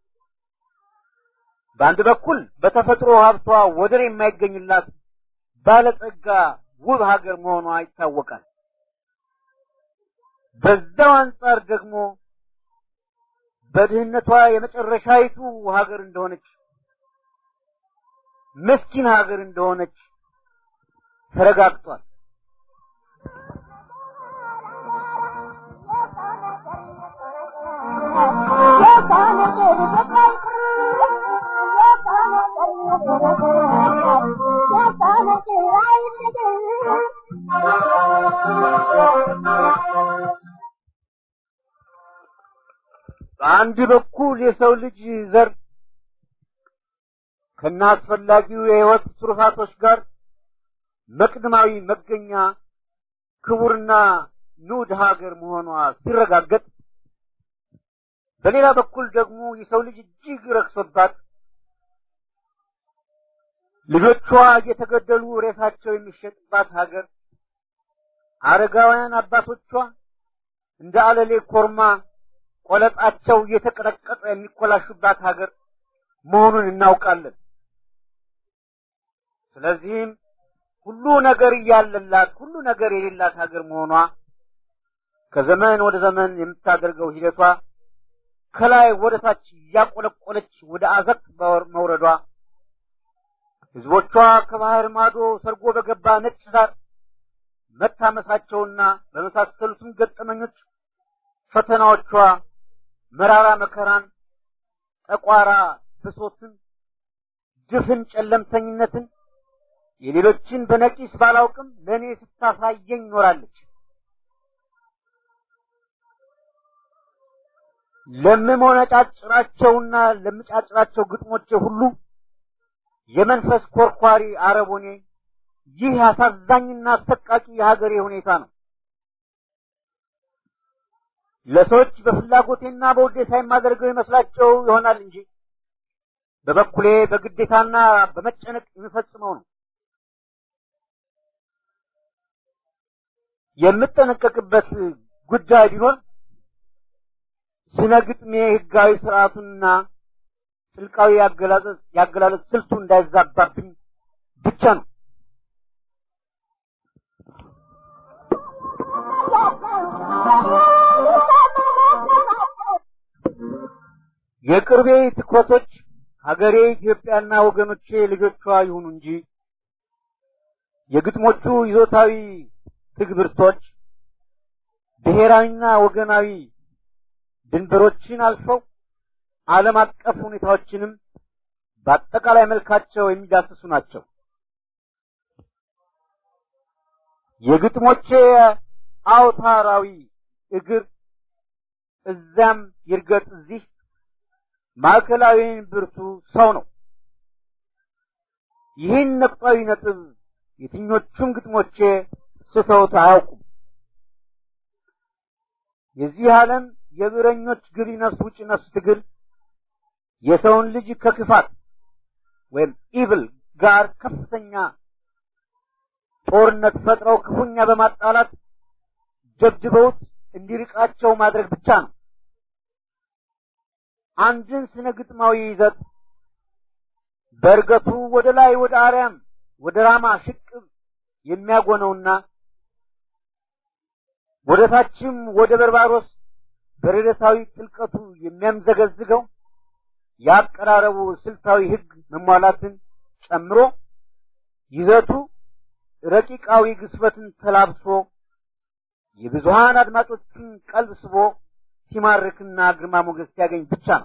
Speaker 5: በአንድ በኩል በተፈጥሮ ሀብቷ ወደር የማይገኝላት ባለጸጋ ውብ ሀገር መሆኗ ይታወቃል። በዛው አንጻር ደግሞ በድህነቷ የመጨረሻይቱ ሀገር እንደሆነች ምስኪን ሀገር እንደሆነች ተረጋግጧል። በአንድ በኩል የሰው ልጅ ዘር ከናስፈላጊው የህይወት ትሩፋቶች ጋር መቅደማዊ መገኛ ክቡርና ንዑድ ሀገር መሆኗ ሲረጋገጥ፣ በሌላ በኩል ደግሞ የሰው ልጅ እጅግ ረክሶባት ልጆቿ እየተገደሉ ሬሳቸው የሚሸጥባት ሀገር፣ አረጋውያን አባቶቿ እንደ አለሌ ኮርማ ቆለጣቸው እየተቀጠቀጠ የሚኮላሹባት ሀገር መሆኑን እናውቃለን። ስለዚህም ሁሉ ነገር እያለላት ሁሉ ነገር የሌላት ሀገር መሆኗ ከዘመን ወደ ዘመን የምታደርገው ሂደቷ ከላይ ወደ ታች እያቆለቆለች ወደ አዘቅት መውረዷ ህዝቦቿ ከባህር ማዶ ሰርጎ በገባ ነጭ ሳር መታመሳቸውና በመሳሰሉትም ገጠመኞች ፈተናዎቿ መራራ መከራን፣ ጠቋራ ብሶትን፣ ድፍን ጨለምተኝነትን የሌሎችን በነቂስ ባላውቅም ለኔ ስታሳየኝ ኖራለች። ለምሞነጫጭራቸውና ለምጫጭራቸው ግጥሞቼ ሁሉ የመንፈስ ኮርኳሪ አረቦኔ ይህ አሳዛኝና አሰቃቂ የሀገሬ ሁኔታ ነው። ለሰዎች በፍላጎቴና በውዴታ የማደርገው ይመስላቸው ይሆናል እንጂ በበኩሌ በግዴታና በመጨነቅ የምፈጽመው ነው። የምጠነቀቅበት ጉዳይ ቢኖር ስነ ግጥሜ ህጋዊ ስርዓቱንና ጥልቃዊ ያገላለጽ ስልቱ እንዳይዛባብኝ ብቻ ነው። የቅርቤ ትኩረቶች ሀገሬ ኢትዮጵያና ወገኖቼ ልጆቿ ይሁኑ እንጂ የግጥሞቹ ይዞታዊ ትግብርቶች ብሔራዊና ወገናዊ ድንበሮችን አልፈው ዓለም አቀፍ ሁኔታዎችንም በአጠቃላይ መልካቸው የሚዳስሱ ናቸው። የግጥሞቼ አውታራዊ እግር እዛም ይርገጥ እዚህ ማዕከላዊ ብርቱ ሰው ነው። ይህን ነጥባዊ ነጥብ የትኞቹም ግጥሞቼ ስተውት አያውቁም። የዚህ ዓለም የብረኞች ግሪ ነፍስ ውጭ ነፍስ ትግል የሰውን ልጅ ከክፋት ወይም ኢቭል ጋር ከፍተኛ ጦርነት ፈጥረው ክፉኛ በማጣላት ደብድበውት እንዲርቃቸው ማድረግ ብቻ ነው። አንድን ስነ ግጥማዊ ይዘት በርገቱ ወደ ላይ ወደ አርያም ወደ ራማ ሽቅብ የሚያጎነውና ወደ ታችም ወደ በርባሮስ በረደታዊ ጥልቀቱ የሚያምዘገዝገው ያቀራረቡ ስልታዊ ህግ መሟላትን ጨምሮ ይዘቱ ረቂቃዊ ግስበትን ተላብሶ የብዙሃን አድማጮችን ቀልብ ስቦ ሲማርክና ግርማ ሞገስ ሲያገኝ ብቻ ነው።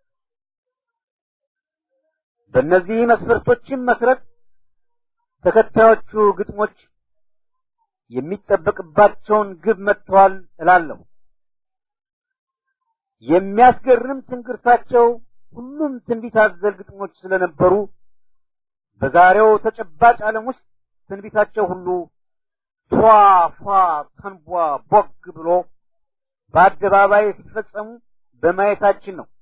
Speaker 5: በእነዚህ መስፈርቶችም መሰረት ተከታዮቹ ግጥሞች የሚጠበቅባቸውን ግብ መጥተዋል እላለሁ። የሚያስገርም ትንግርታቸው ሁሉም ትንቢት አዘል ግጥሞች ስለነበሩ በዛሬው ተጨባጭ ዓለም ውስጥ ትንቢታቸው ሁሉ ፏ ተንቧ ቦግ ብሎ በአደባባይ ሲፈጸሙ በማየታችን ነው።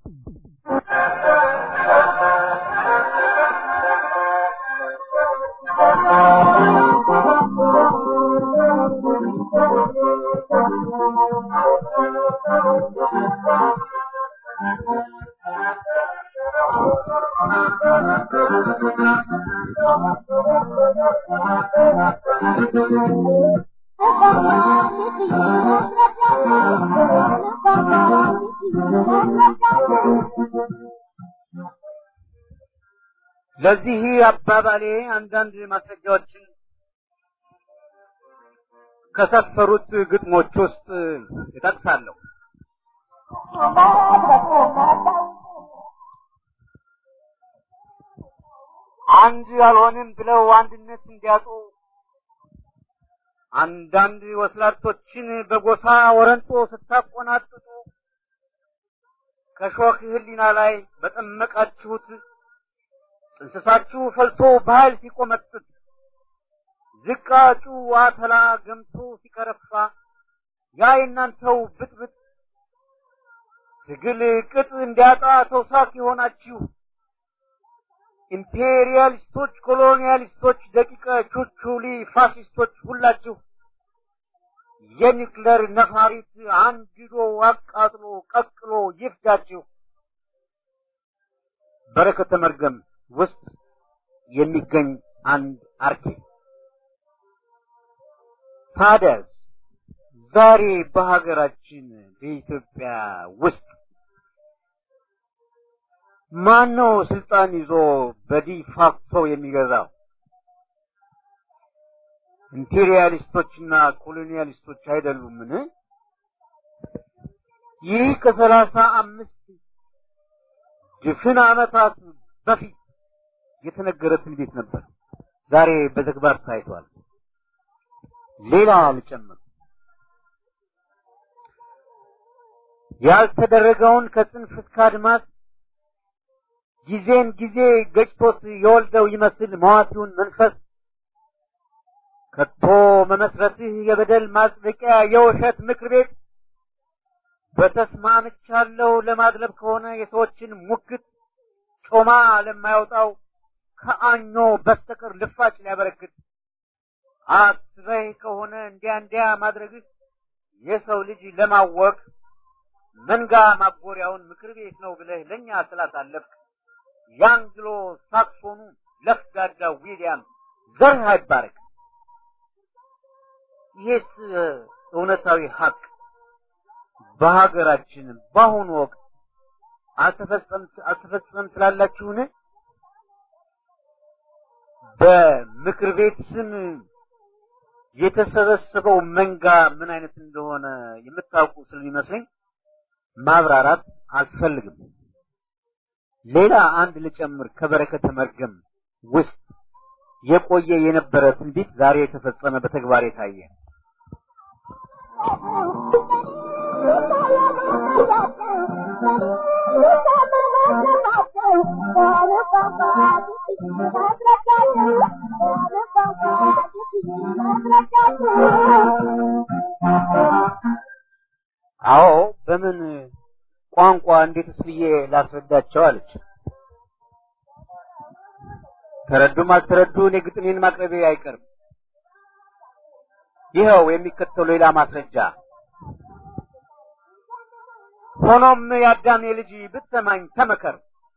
Speaker 5: ለዚህ አባባሌ አንዳንድ ማስረጃዎችን ከሰፈሩት ግጥሞች ውስጥ እጠቅሳለሁ። አንድ ያልሆንም ብለው አንድነት እንዲያጡ አንዳንድ ወስላቶችን በጎሳ ወረንጦ ስታቆናጥጡ ከሾህ ህሊና ላይ በጠመቃችሁት እንስሳችሁ ፈልቶ በኃይል ሲቆመጥጥ ዝቃጩ ዋተላ ገምቶ ሲከረፋ ያ የእናንተው ብጥብጥ ትግል ቅጥ እንዲያጣ ተውሳክ የሆናችሁ ኢምፔሪያሊስቶች፣ ኮሎኒያሊስቶች፣ ደቂቀ ቹቹሊ ፋሽስቶች ሁላችሁ የኒክለር ነፋሪት አንድዶ አቃጥሎ ቀቅሎ ይፍጃችሁ። በረከተ መርገም ውስጥ የሚገኝ አንድ አርኪ። ታዲያስ ዛሬ በሀገራችን በኢትዮጵያ ውስጥ ማነው ስልጣን ይዞ በዲፋክቶ የሚገዛው? ኢምፔሪያሊስቶችና ኮሎኒያሊስቶች አይደሉምን? ይህ ከ35 ድፍን ዓመታት በፊት የተነገረ ትንቢት ነበር። ዛሬ በተግባር ታይቷል። ሌላ ልጨምር። ያልተደረገውን ከጽንፍ እስከ አድማስ ጊዜን ጊዜ ገጭቶት የወልደው ይመስል መዋቲውን መንፈስ ከቶ መመስረትህ የበደል ማጽደቂያ የውሸት ምክር ቤት በተስማምቻለሁ ለማድለብ ከሆነ የሰዎችን ሙግት ጮማ ለማያወጣው ከአኞ በስተቀር ልፋጭ ሊያበረክት አስበህ ከሆነ እንዲያ ማድረግህ የሰው ልጅ ለማወቅ መንጋ ማጎሪያውን ምክር ቤት ነው ብለህ ለኛ ስላሳለፍክ ያንግሎ ሳክሶኑ ለፍጋዳ ዊሊያም ዘርህ አይባረክ። ይህስ እውነታዊ ሀቅ በሀገራችን በአሁኑ ወቅት አልተፈጸመም ስላላችሁን በምክር ቤት ስም የተሰበሰበው መንጋ ምን አይነት እንደሆነ የምታውቁ ስለሚመስለኝ ማብራራት አልፈልግም። ሌላ አንድ ልጨምር። ከበረከተ መርገም ውስጥ የቆየ የነበረ ትንቢት ዛሬ የተፈጸመ በተግባር የታየ አዎ በምን ቋንቋ እንዴትስ ብዬ ላስረዳቸው አለች። ተረዱም አልተረዱ እኔ ግጥሜን ማቅረቤ አይቀርም። ይኸው የሚከተለው ሌላ ማስረጃ። ሆኖም የአዳሜ ልጅ ብትሰማኝ ተመከር፣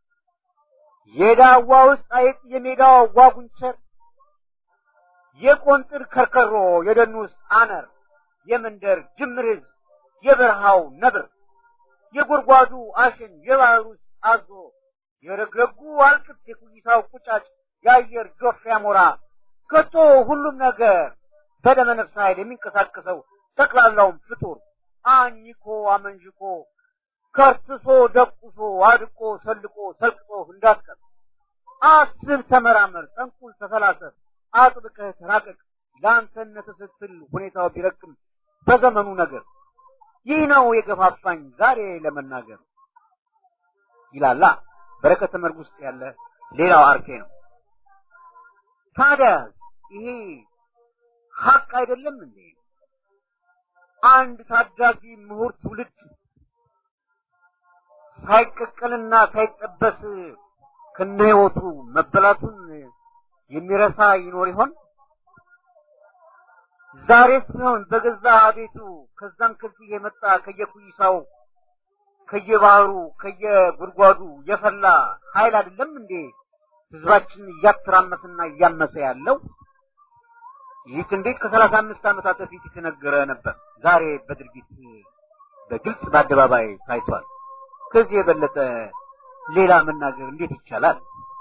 Speaker 5: የዳዋ ውስጥ አይጥ የሜዳው ዋጉንቸር፣ የቆንጥር ከርከሮ የደኑ ውስጥ አነር፣ የመንደር ጅምር ሕዝብ የበረሃው ነብር፣ የጉድጓዱ አሸን የባህሩ ውስጥ አዞ፣ የረግረጉ አልቅት የኩይሳው ቁጫጭ የአየር ጆፍ ያሞራ፣ ከቶ ሁሉም ነገር በደመ ነፍስ ኃይል የሚንቀሳቀሰው ጠቅላላውም ፍጡር አኝኮ አመንዥኮ ከርትሶ ደቁሶ አድቆ ሰልቆ ሰልቅጦ እንዳትቀር አስብ፣ ተመራመር፣ ጠንቁል፣ ተፈላሰፍ፣ አጥብቀህ ተራቀቅ። ለአንተነት ስትል ሁኔታው ቢረቅም በዘመኑ ነገር ይህ ነው የገፋፋኝ ዛሬ ለመናገር ይላላ በረከተ መርገም ውስጥ ያለ ሌላው አርኬ ነው። ታዲያስ ይሄ ሀቅ አይደለም እንዴ? አንድ ታዳጊ ምሁር ትውልድ ሳይቀቀልና ሳይጠበስ ከነህይወቱ መበላቱን የሚረሳ ይኖር ይሆን? ዛሬስ ቢሆን በገዛ ቤቱ ከዛም ከዚህ የመጣ ከየኩይሳው ከየባህሩ ከየጉድጓዱ የፈላ ኃይል አይደለም እንዴ ህዝባችን እያተራመስና እያመሰ ያለው? ይህ እንዴት ከ35 ዓመታት በፊት የተነገረ ነበር፣ ዛሬ በድርጊት በግልጽ በአደባባይ ታይቷል። ከዚህ የበለጠ ሌላ መናገር እንዴት ይቻላል?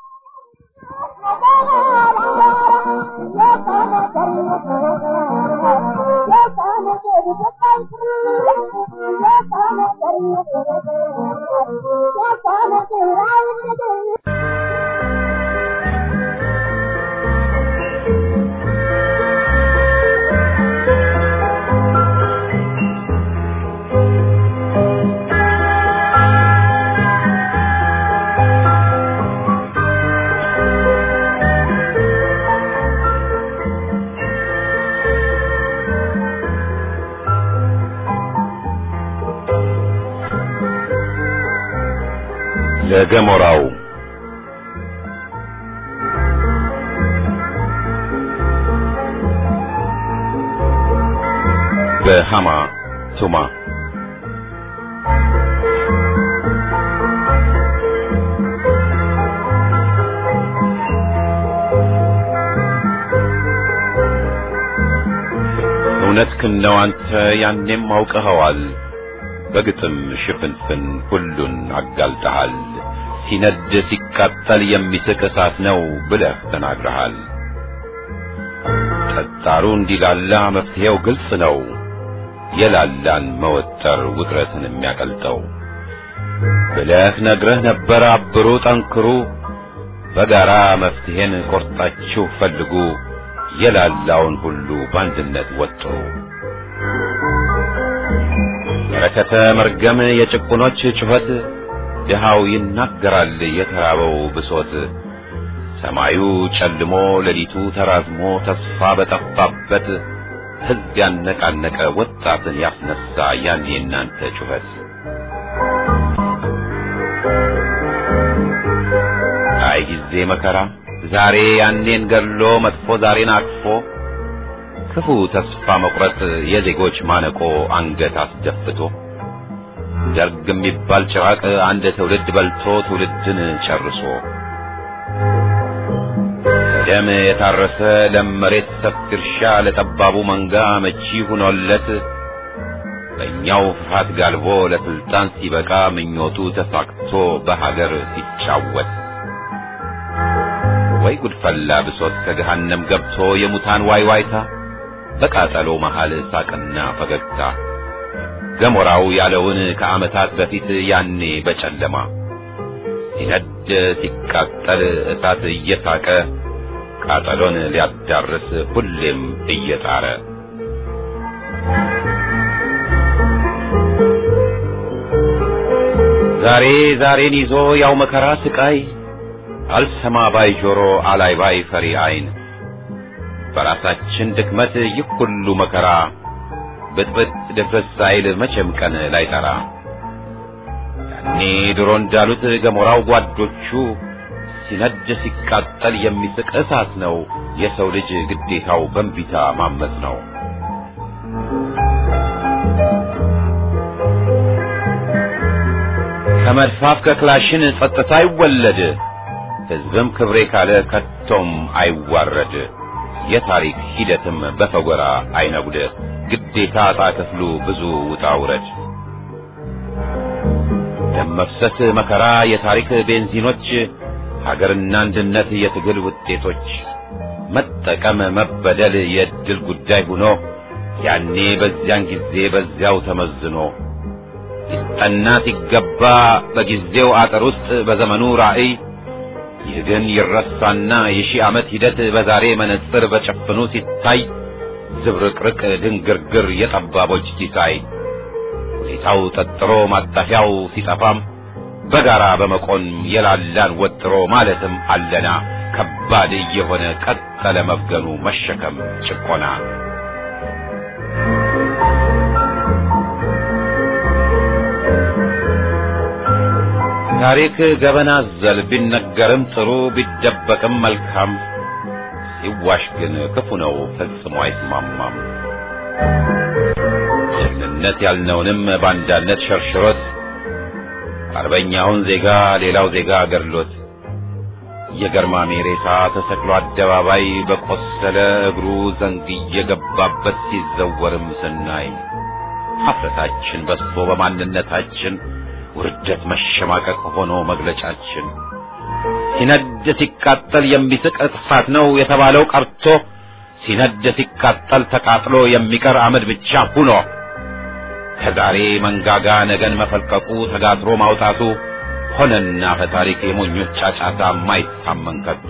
Speaker 1: ለገሞራው በሃማ ቱማ እውነትህን ነው አንተ ያኔም አውቀኸዋል፣ በግጥም ሽፍንፍን ሁሉን አጋልጠሃል። ሲነድ ሲቃጠል የሚስቅ እሳት ነው ብለህ ተናግረሃል። ጠጣሩ እንዲላላ መፍትሄው ግልጽ ነው፣ የላላን መወጠር ውጥረትን የሚያቀልጠው ብለህ ነግረህ ነበር። አብሩ ጠንክሩ፣ በጋራ መፍትሄን ቆርጣችሁ ፈልጉ፣ የላላውን ሁሉ በአንድነት ወጥሩ። በረከተ መርገም የጭቁኖች ጩኸት፣ ድሃው ይናገራል የተራበው ብሶት። ሰማዩ ጨልሞ ሌሊቱ ተራዝሞ ተስፋ በጠፋበት ሕዝብ ያነቃነቀ ወጣትን ያስነሳ ያኔ እናንተ ጩኸት አይ ጊዜ መከራ ዛሬ ያኔን ገድሎ መጥፎ ዛሬን አቅፎ ክፉ ተስፋ መቁረጥ የዜጎች ማነቆ አንገት አስደፍቶ ደርግ የሚባል ጭራቅ አንድ ትውልድ በልቶ ትውልድን ጨርሶ ደም የታረሰ ለመሬት ሰፊ እርሻ ለጠባቡ መንጋ መቺ ሆኖለት በእኛው ፍርሃት ጋልቦ ለስልጣን ሲበቃ ምኞቱ ተሳክቶ በሀገር ሲጫወት ወይ ጉድፈላ ብሶት ከገሃነም ገብቶ የሙታን ዋይዋይታ በቃጠሎ መሃል ሳቅና ፈገግታ ገሞራው ያለውን ከዓመታት በፊት ያኔ በጨለማ ሲነድ ሲቃጠል እሳት እየሳቀ ቃጠሎን ሊያዳርስ ሁሌም እየጣረ ዛሬን ይዞ ያው መከራ ስቃይ አልሰማ ባይ ጆሮ አላይ ባይ ፈሪ አይን በራሳችን ድክመት ይህ ሁሉ መከራ ብጥብጥ ድፍረት ሳይል መቼም ቀን ላይጠራ ያኔ ድሮ እንዳሉት ገሞራው ጓዶቹ ሲነድ ሲቃጠል የሚስቅ እሳት ነው የሰው ልጅ ግዴታው በእንቢታ ማመጽ ነው። ከመድፋፍ ከክላሽን ጸጥታ ይወለድ ሕዝብም ክብሬ ካለ ከቶም አይዋረድ የታሪክ ሂደትም በፈጎራ አይነጉድ ግዴታ ዕጣ ክፍሉ ብዙ ውጣ ውረድ ደም መፍሰስ መከራ የታሪክ ቤንዚኖች ሀገርና አንድነት የትግል ውጤቶች መጠቀም መበደል የድል ጉዳይ ሆኖ ያኔ በዚያን ጊዜ በዚያው ተመዝኖ ይጠና ሲገባ በጊዜው አጥር ውስጥ በዘመኑ ራእይ ይህ ግን ይረሳና የሺህ ዓመት ሂደት በዛሬ መነጽር በጨፍኑ ሲታይ ዝብርቅርቅ ድንግርግር የጠባቦች ሲሳይ ሁኔታው ጠጥሮ ማጣፊያው ሲጠፋም በጋራ በመቆም የላላን ወጥሮ ማለትም አለና ከባድ እየሆነ ቀጠለ መፍገኑ መሸከም ጭቆና ታሪክ ገበና ዘል ቢነገርም ጥሩ ቢደበቅም መልካም ሲዋሽ ግን ክፉ ነው ፈጽሞ አይስማማም ጀግንነት ያልነውንም ባንዳነት ሸርሽሮት አርበኛውን ዜጋ ሌላው ዜጋ ገድሎት የገርማሜ ሬሳ ተሰቅሎ አደባባይ በቆሰለ እግሩ ዘንግ እየገባበት ሲዘወርም ስናይ ሀፍረታችን በስቶ በማንነታችን ውርደት መሸማቀቅ ሆኖ መግለጫችን ሲነድ ሲቃጠል የሚስቅ ጥፋት ነው የተባለው ቀርቶ ሲነድ ሲቃጠል ተቃጥሎ የሚቀር አመድ ብቻ ሆኖ ከዛሬ መንጋጋ ነገን መፈልቀቁ ተጋትሮ ማውጣቱ ሆነና በታሪክ የሞኞች ጫጫታ ማይታመን ከቱ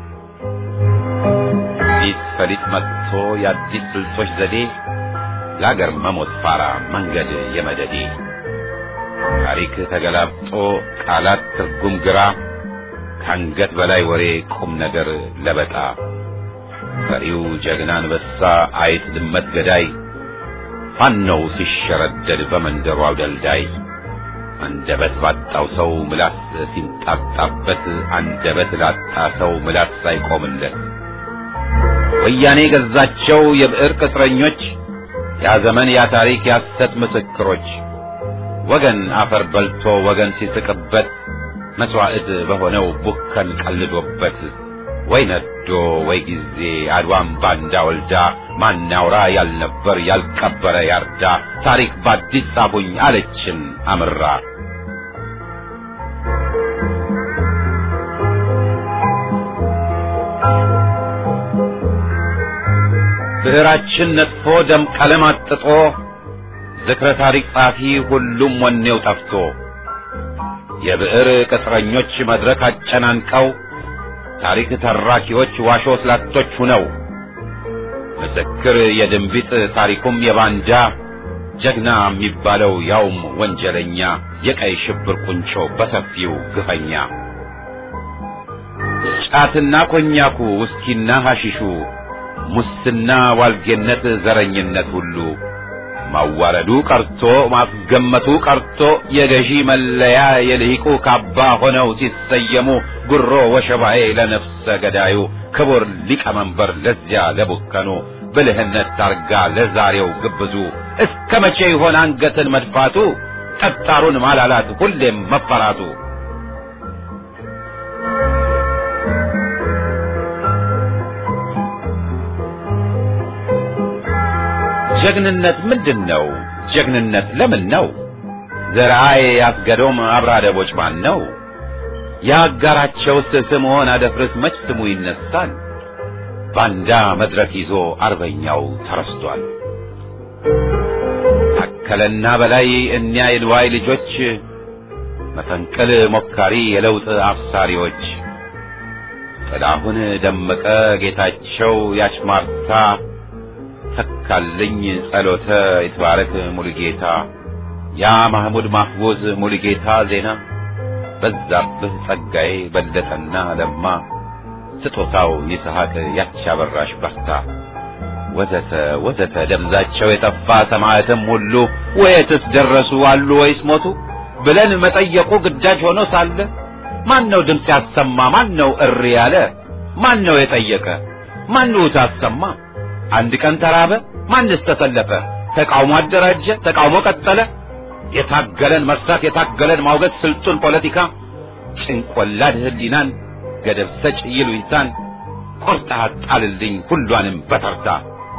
Speaker 1: ዲስ ፈሊጥ መጥቶ የአዲስ ስልቶች ዘዴ ለአገር መሞት ፋራ መንገድ የመደዴ ታሪክ ተገላብጦ ቃላት ትርጉም ግራ ከአንገት በላይ ወሬ ቁም ነገር ለበጣ ፈሪው ጀግና አንበሳ አይጥ ድመት ገዳይ ፋኖው ሲሸረደድ በመንደሩ አውደልዳይ አንደበት ባጣው ሰው ምላስ ሲንጣጣበት አንደበት ላጣ ሰው ምላስ ሳይቆምለት ወያኔ ገዛቸው የብዕር ቅጥረኞች ያ ዘመን ያ ታሪክ ያሰት ምስክሮች ወገን አፈር በልቶ ወገን ሲስቅበት መስዋዕት በሆነው ቡከን ቀልዶበት ወይ ነዶ ወይ ጊዜ አድዋም ባንዳ ወልዳ ማናውራ ያልነበር ያልቀበረ ያርዳ ታሪክ ባዲስ ጻፉኝ አለችን አምራ ብዕራችን ነጥፎ ደም ቀለም አጥጦ ዝክረ ታሪክ ጻፊ ሁሉም ወኔው ጠፍቶ የብዕር ቅጥረኞች መድረክ አጨናንቀው ታሪክ ተራኪዎች ዋሾ ስላቶች ሆነው ምስክር የድንቢጥ ታሪኩም የባንዳ ጀግና የሚባለው ያውም ወንጀለኛ ጫትና ኮኛኩ ውስኪና ሐሺሹ ሙስና ዋልጌነት ዘረኝነት ሁሉ ማዋረዱ ቀርቶ ማስገመቱ ቀርቶ የገዢ መለያ የልሂቁ ካባ ሆነው ሲሰየሙ ጉሮ ወሸባዬ ለነፍሰ ገዳዩ ክቡር ሊቀመንበር ለዚያ ለቡከኑ ብልህነት ታርጋ ለዛሬው ግብዙ እስከ መቼ ይሆን አንገትን መድፋቱ ጠጣሩን ማላላት ሁሌም መፈራቱ? ጀግንነት ምንድነው? ጀግንነት ለምን ነው? ዘርአይ አስገዶም አብራደቦች ማን ነው? ያጋራቸው ስምዖን አደፍርስ መች ስሙ ይነሳል? ባንዳ መድረክ ይዞ አርበኛው ተረስቷል። ታከለና በላይ እኒያ የልዋይ ልጆች መፈንቅል ሞካሪ የለውጥ አፍሳሪዎች ጥላሁን ደመቀ ጌታቸው ያችማርታ ተካልኝ ጸሎተ ይትባረክ ሙሉጌታ ያ ማህሙድ ማህቡዝ ሙሉጌታ ዜና በዛብህ ጸጋዬ በለጠና ለማ ስጦታው ይስሐቅ ያቻበራሽ በርታ ወዘተ ወዘተ ደብዛቸው የጠፋ ሰማዕትም ሁሉ ወየትስ ደረሱ አሉ ወይስ ሞቱ ብለን መጠየቁ ግዳጅ ሆኖ ሳለ ማን ነው ድምጽ ያሰማ? ማን ነው እሪ ያለ? ማን ነው የጠየቀ? ማን ነው ታሰማ? አንድ ቀን ተራበ? ማንስ ተሰለፈ? ተቃውሞ አደራጀ? ተቃውሞ ቀጠለ? የታገለን መርሳት የታገለን ማውገዝ ስልጡን ፖለቲካ ጭንቆላድ ህሊናን ገደብ ሰጭ ይሉኝታን ቆርጠህ ጣልልኝ ሁሏንም በተርታ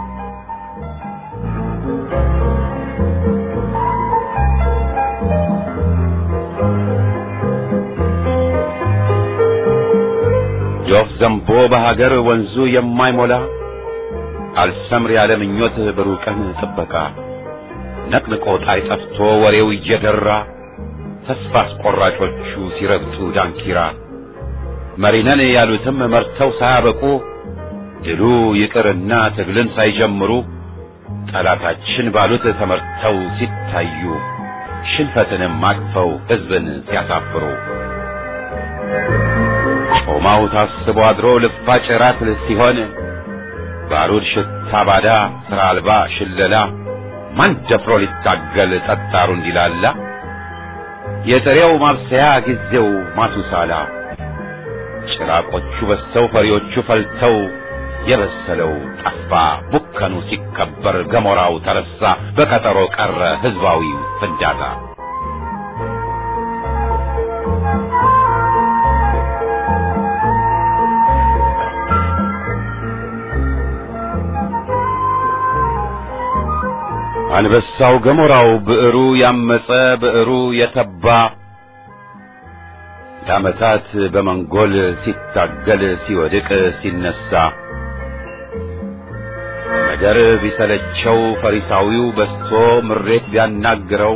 Speaker 1: ዮፍ ዘንቦ በሀገር ወንዙ የማይሞላ አልሰምር ያለ ምኞት በሩቀን ጥበቃ ነቅንቆ ጣይ ጠፍቶ ወሬው እየደራ ተስፋ አስቆራጮቹ ሲረግጡ ዳንኪራ መሪነን ያሉትም መርተው ሳያበቁ ድሉ ይቅርና ትግልን ሳይጀምሩ ጠላታችን ባሉት ተመርተው ሲታዩ ሽንፈትንም አቅፈው ህዝብን ሲያሳፍሩ ጮማው ታስቦ አድሮ ልፋጭ ራት ሲሆን ባሩድ ሽታ ባዳ ስራ አልባ ሽለላ ማን ደፍሮ ሊታገል ጠጣሩ እንዲላላ የጥሬው ማብሰያ ጊዜው ማቱሳላ ጭራቆቹ በስተው ፈሪዎቹ ፈልተው የበሰለው ጠፋ ቡከኑ ሲከበር ገሞራው ተረሳ በቀጠሮ ቀረ ህዝባዊ ፍንዳታ አንበሳው ገሞራው ብዕሩ ያመጸ ብዕሩ የተባ ለዓመታት በመንጎል ሲታገል ሲወድቅ ሲነሳ ነገር ቢሰለቸው ፈሪሳዊው በስቶ ምሬት ቢያናግረው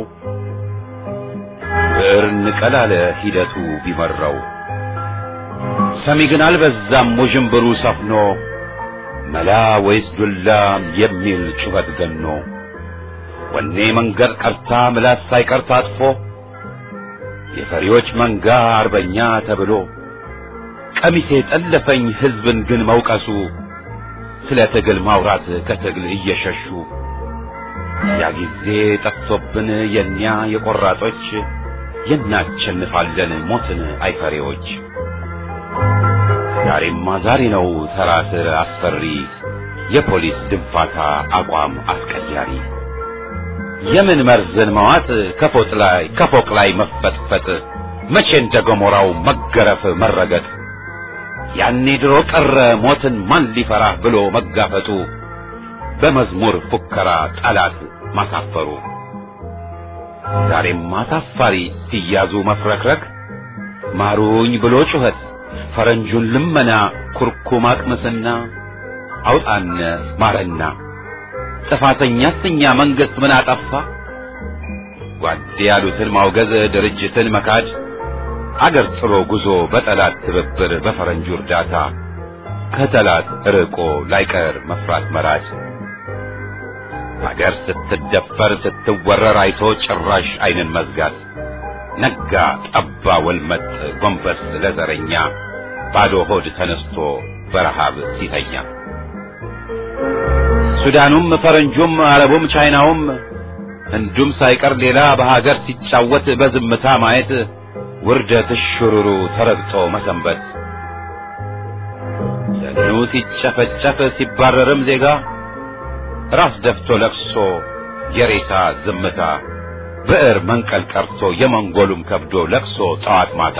Speaker 1: ብዕር ንቀላለ ሂደቱ ቢመራው ሰሚ ግን አልበዛም ውዥንብሩ ሰፍኖ መላ ወይስ ዱላ የሚል ጩኸት ገኖ ወኔ መንገድ ቀርታ ምላስ ሳይቀር ታጥፎ የፈሪዎች መንጋ አርበኛ ተብሎ ቀሚሴ ጠለፈኝ ህዝብን ግን መውቀሱ ስለ ትግል ማውራት ከትግል እየሸሹ ያ ጊዜ ጠፍቶብን የኛ የቆራጦች የናቸንፋለን ሞትን አይፈሪዎች ዛሬማ ዛሬ ነው ተራስ አስፈሪ የፖሊስ ድንፋታ አቋም አስቀያሪ የምን መርዝን መዋጥ ከፎቅ ላይ መፈጥፈጥ መቼ እንደገሞራው መገረፍ መረገጥ ያኔ ድሮ ቀረ ሞትን ማን ሊፈራ ብሎ መጋፈጡ በመዝሙር ፉከራ ጠላት ማሳፈሩ ዛሬም አሳፋሪ ሲያዙ መፍረክረክ ማሩኝ ብሎ ጩኸት ፈረንጁን ልመና ኩርኩም አቅምስና አውጣን ማረና ጥፋተኛስ እኛ መንግስት ምን አጠፋ ጓዴ ያሉትን ማውገዝ ድርጅትን መካድ አገር ጥሎ ጉዞ በጠላት ትብብር በፈረንጁ እርዳታ ከተላት ርቆ ላይቀር መፍራት መራድ አገር ስትደፈር ስትወረር አይቶ ጭራሽ አይንን መዝጋት ነጋ ጠባ ወልመጥ ጎንበስ ለዘረኛ ባዶ ሆድ ተነስቶ በረሃብ ሲተኛ ሱዳኑም ፈረንጁም አረቡም ቻይናውም ህንዱም ሳይቀር ሌላ በሀገር ሲጫወት በዝምታ ማየት ውርደት ሽሩሩ ተረግጦ መሰንበት ደኑ ሲጨፈጨፍ ሲባረርም ዜጋ ራስ ደፍቶ ለቅሶ የሬሳ ዝምታ ብዕር መንቀል ቀርቶ የመንጎሉም ከብዶ ለቅሶ ጠዋት ማታ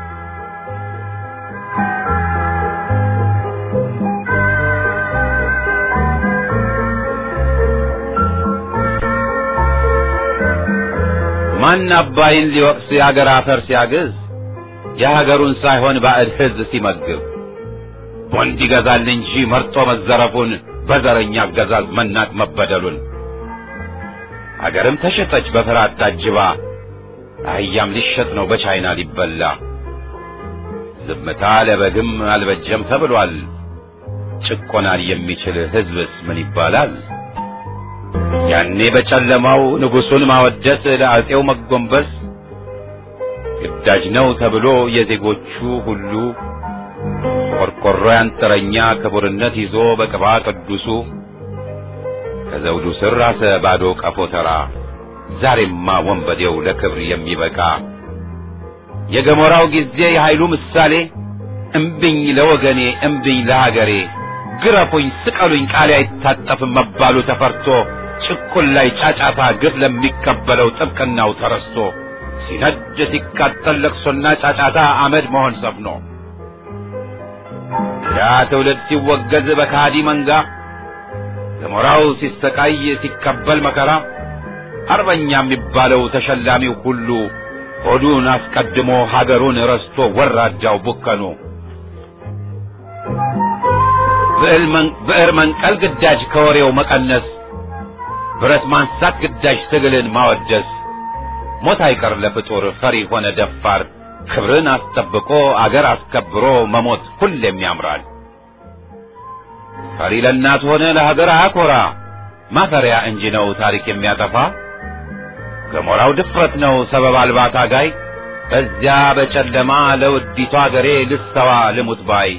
Speaker 1: ማን አባይን ሊወቅስ የአገር አፈር ሲያግዝ የሀገሩን ሳይሆን ባዕድ ሕዝብ ሲመግብ ወንድ ይገዛል እንጂ መርጦ መዘረፉን በዘረኛ አገዛዝ መናቅ መበደሉን አገርም ተሸጠች በፍርሃት ታጅባ አህያም ሊሸጥ ነው በቻይና ሊበላ ዝምታ ለበግም አልበጀም ተብሏል ጭቆናን የሚችል ሕዝብስ ምን ይባላል ያኔ በጨለማው ንጉሱን ማወደስ ለአጼው መጎንበስ ግዳጅ ነው ተብሎ የዜጎቹ ሁሉ ቆርቆሮ ያንጥረኛ ክቡርነት ይዞ በቅባ ቅዱሱ ከዘውዱ ስር ራሰ ባዶ ቀፎ ተራ ዛሬማ ወንበዴው ለክብር የሚበቃ የገሞራው ጊዜ የኃይሉ ምሳሌ እምብኝ ለወገኔ እምብኝ ለሀገሬ ግረፉኝ ስቀሉኝ ቃል አይታጠፍም መባሉ ተፈርቶ ጭቁን ላይ ጫጫታ ግፍ ለሚቀበለው ጥብቅናው ተረስቶ ሲነድ ሲቃጠል ለቅሶና ጫጫታ አመድ መሆን ሰፍኖ ያ ትውልድ ሲወገዝ በካዲ መንጋ ገሞራው ሲሰቃይ ሲቀበል መከራ አርበኛ የሚባለው ተሸላሚው ሁሉ ሆዱን አስቀድሞ ሀገሩን ረስቶ ወራጃው ቡከኑ ብዕር መንቀል ግዳጅ ከወሬው መቀነስ ብረት ማንሳት ግዳጅ ትግልን ማወደስ ሞት አይቀር ለፍጡር ፈሪ ሆነ ደፋር ክብርን አስጠብቆ አገር አስከብሮ መሞት ሁሌም ያምራል ፈሪ ለእናት ሆነ ለሀገር አያኮራ ማፈሪያ እንጂ ነው ታሪክ የሚያጠፋ ገሞራው ድፍረት ነው ሰበብ አልባ ታጋይ በዚያ በጨለማ ለውዲቷ አገሬ ልሰዋ ልሙት ባይ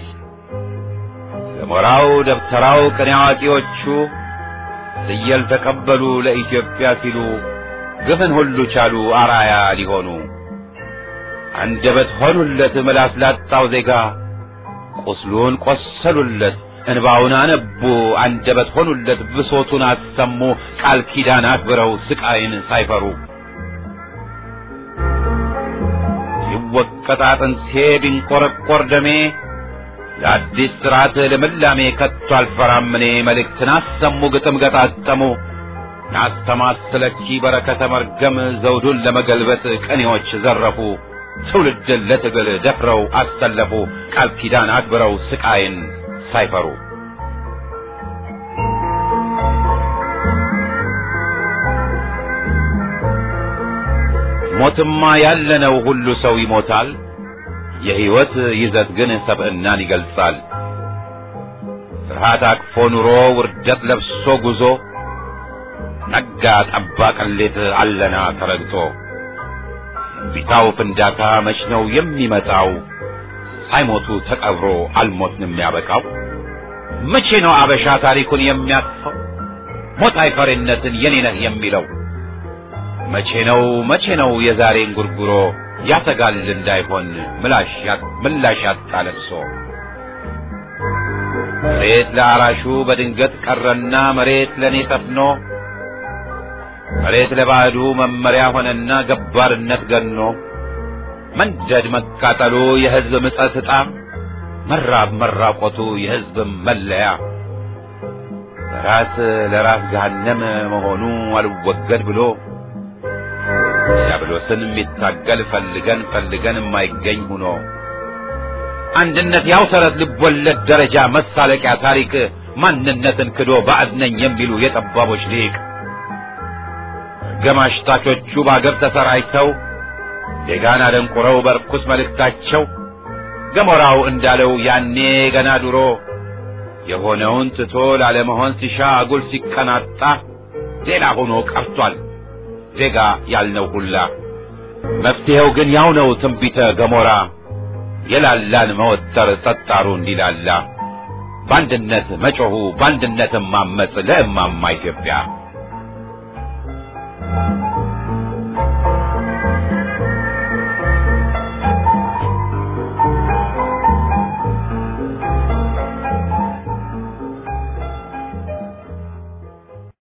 Speaker 1: ገሞራው ደብተራው ቅኔ አዋቂዎቹ ስየል ተቀበሉ ለኢትዮጵያ ሲሉ ግፍን ሁሉ ቻሉ አራያ ሊሆኑ አንደበት ሆኑለት ምላስ ላጣው ዜጋ ቁስሉን ቆሰሉለት እንባውን አነቡ አንደበት ሆኑለት ብሶቱን አሰሙ ቃል ኪዳን አክብረው ስቃይን ሳይፈሩ ይወቀጥ አጥንቴ ቢንቆረቆር ደሜ ለአዲስ ስርዓት ልምላሜ ከቶ አልፈራም እኔ መልእክትን አሰሙ ግጥም ገጣጠሙ ናስተማስለኪ በረከተ መርገም ዘውዱን ለመገልበጥ ቅኔዎች ዘረፉ ትውልድን ለትግል ደፍረው አሰለፉ ቃል ኪዳን አክብረው ስቃይን ሳይፈሩ ሞትማ ያለነው ሁሉ ሰው ይሞታል የሕይወት ይዘት ግን ሰብዕናን ይገልጻል ፍርሃት አቅፎ ኑሮ ውርደት ለብሶ ጉዞ ነጋ ጠባ ቅሌት አለና ተረግጦ ቢታው ፍንዳታ መች ነው የሚመጣው ሳይሞቱ ተቀብሮ አልሞትንም ያበቃው መቼ ነው አበሻ ታሪኩን የሚያጥፈው ሞት አይፈሪነትን የኔ ነህ የሚለው መቼ ነው የዛሬን ጉርጉሮ ያሰጋል እንዳይሆን ምላሽ ያጣለቅሶ መሬት ለአራሹ በድንገት ቀረና መሬት ለኔ ሰፍኖ መሬት ለባዕዱ መመሪያ ሆነና ገባርነት ገኖ መንደድ መቃጠሉ የሕዝብ ምጸት ዕጣ መራብ መራቆቱ የሕዝብ መለያ ለራስ ገሃነም መሆኑ አልወገድ ብሎ ዲያብሎስን የሚታገል ፈልገን የማይገኝ ሆኖ አንድነት ያው ሰረት ልቦለድ ደረጃ መሳለቂያ ታሪክ ማንነትን ክዶ ባዕድ ነኝ የሚሉ የጠባቦች ሊቅ ገማሽታቾቹ ባገር ተሰራይተው ዴጋና ደንቆረው በርኩስ መልእክታቸው ገሞራው እንዳለው ያኔ ገና ድሮ የሆነውን ትቶ ላለመሆን ሲሻ አጉል ሲቀናጣ ሌላ ሆኖ ቀርቷል ዜጋ ያልነው ሁላ መፍትሄው ግን ያው ነው ትንቢተ ገሞራ የላላን መወጠር ጠጣሩ እንዲላላ በአንድነት መጮሁ በአንድነት ማመጽ ለእማማ ኢትዮጵያ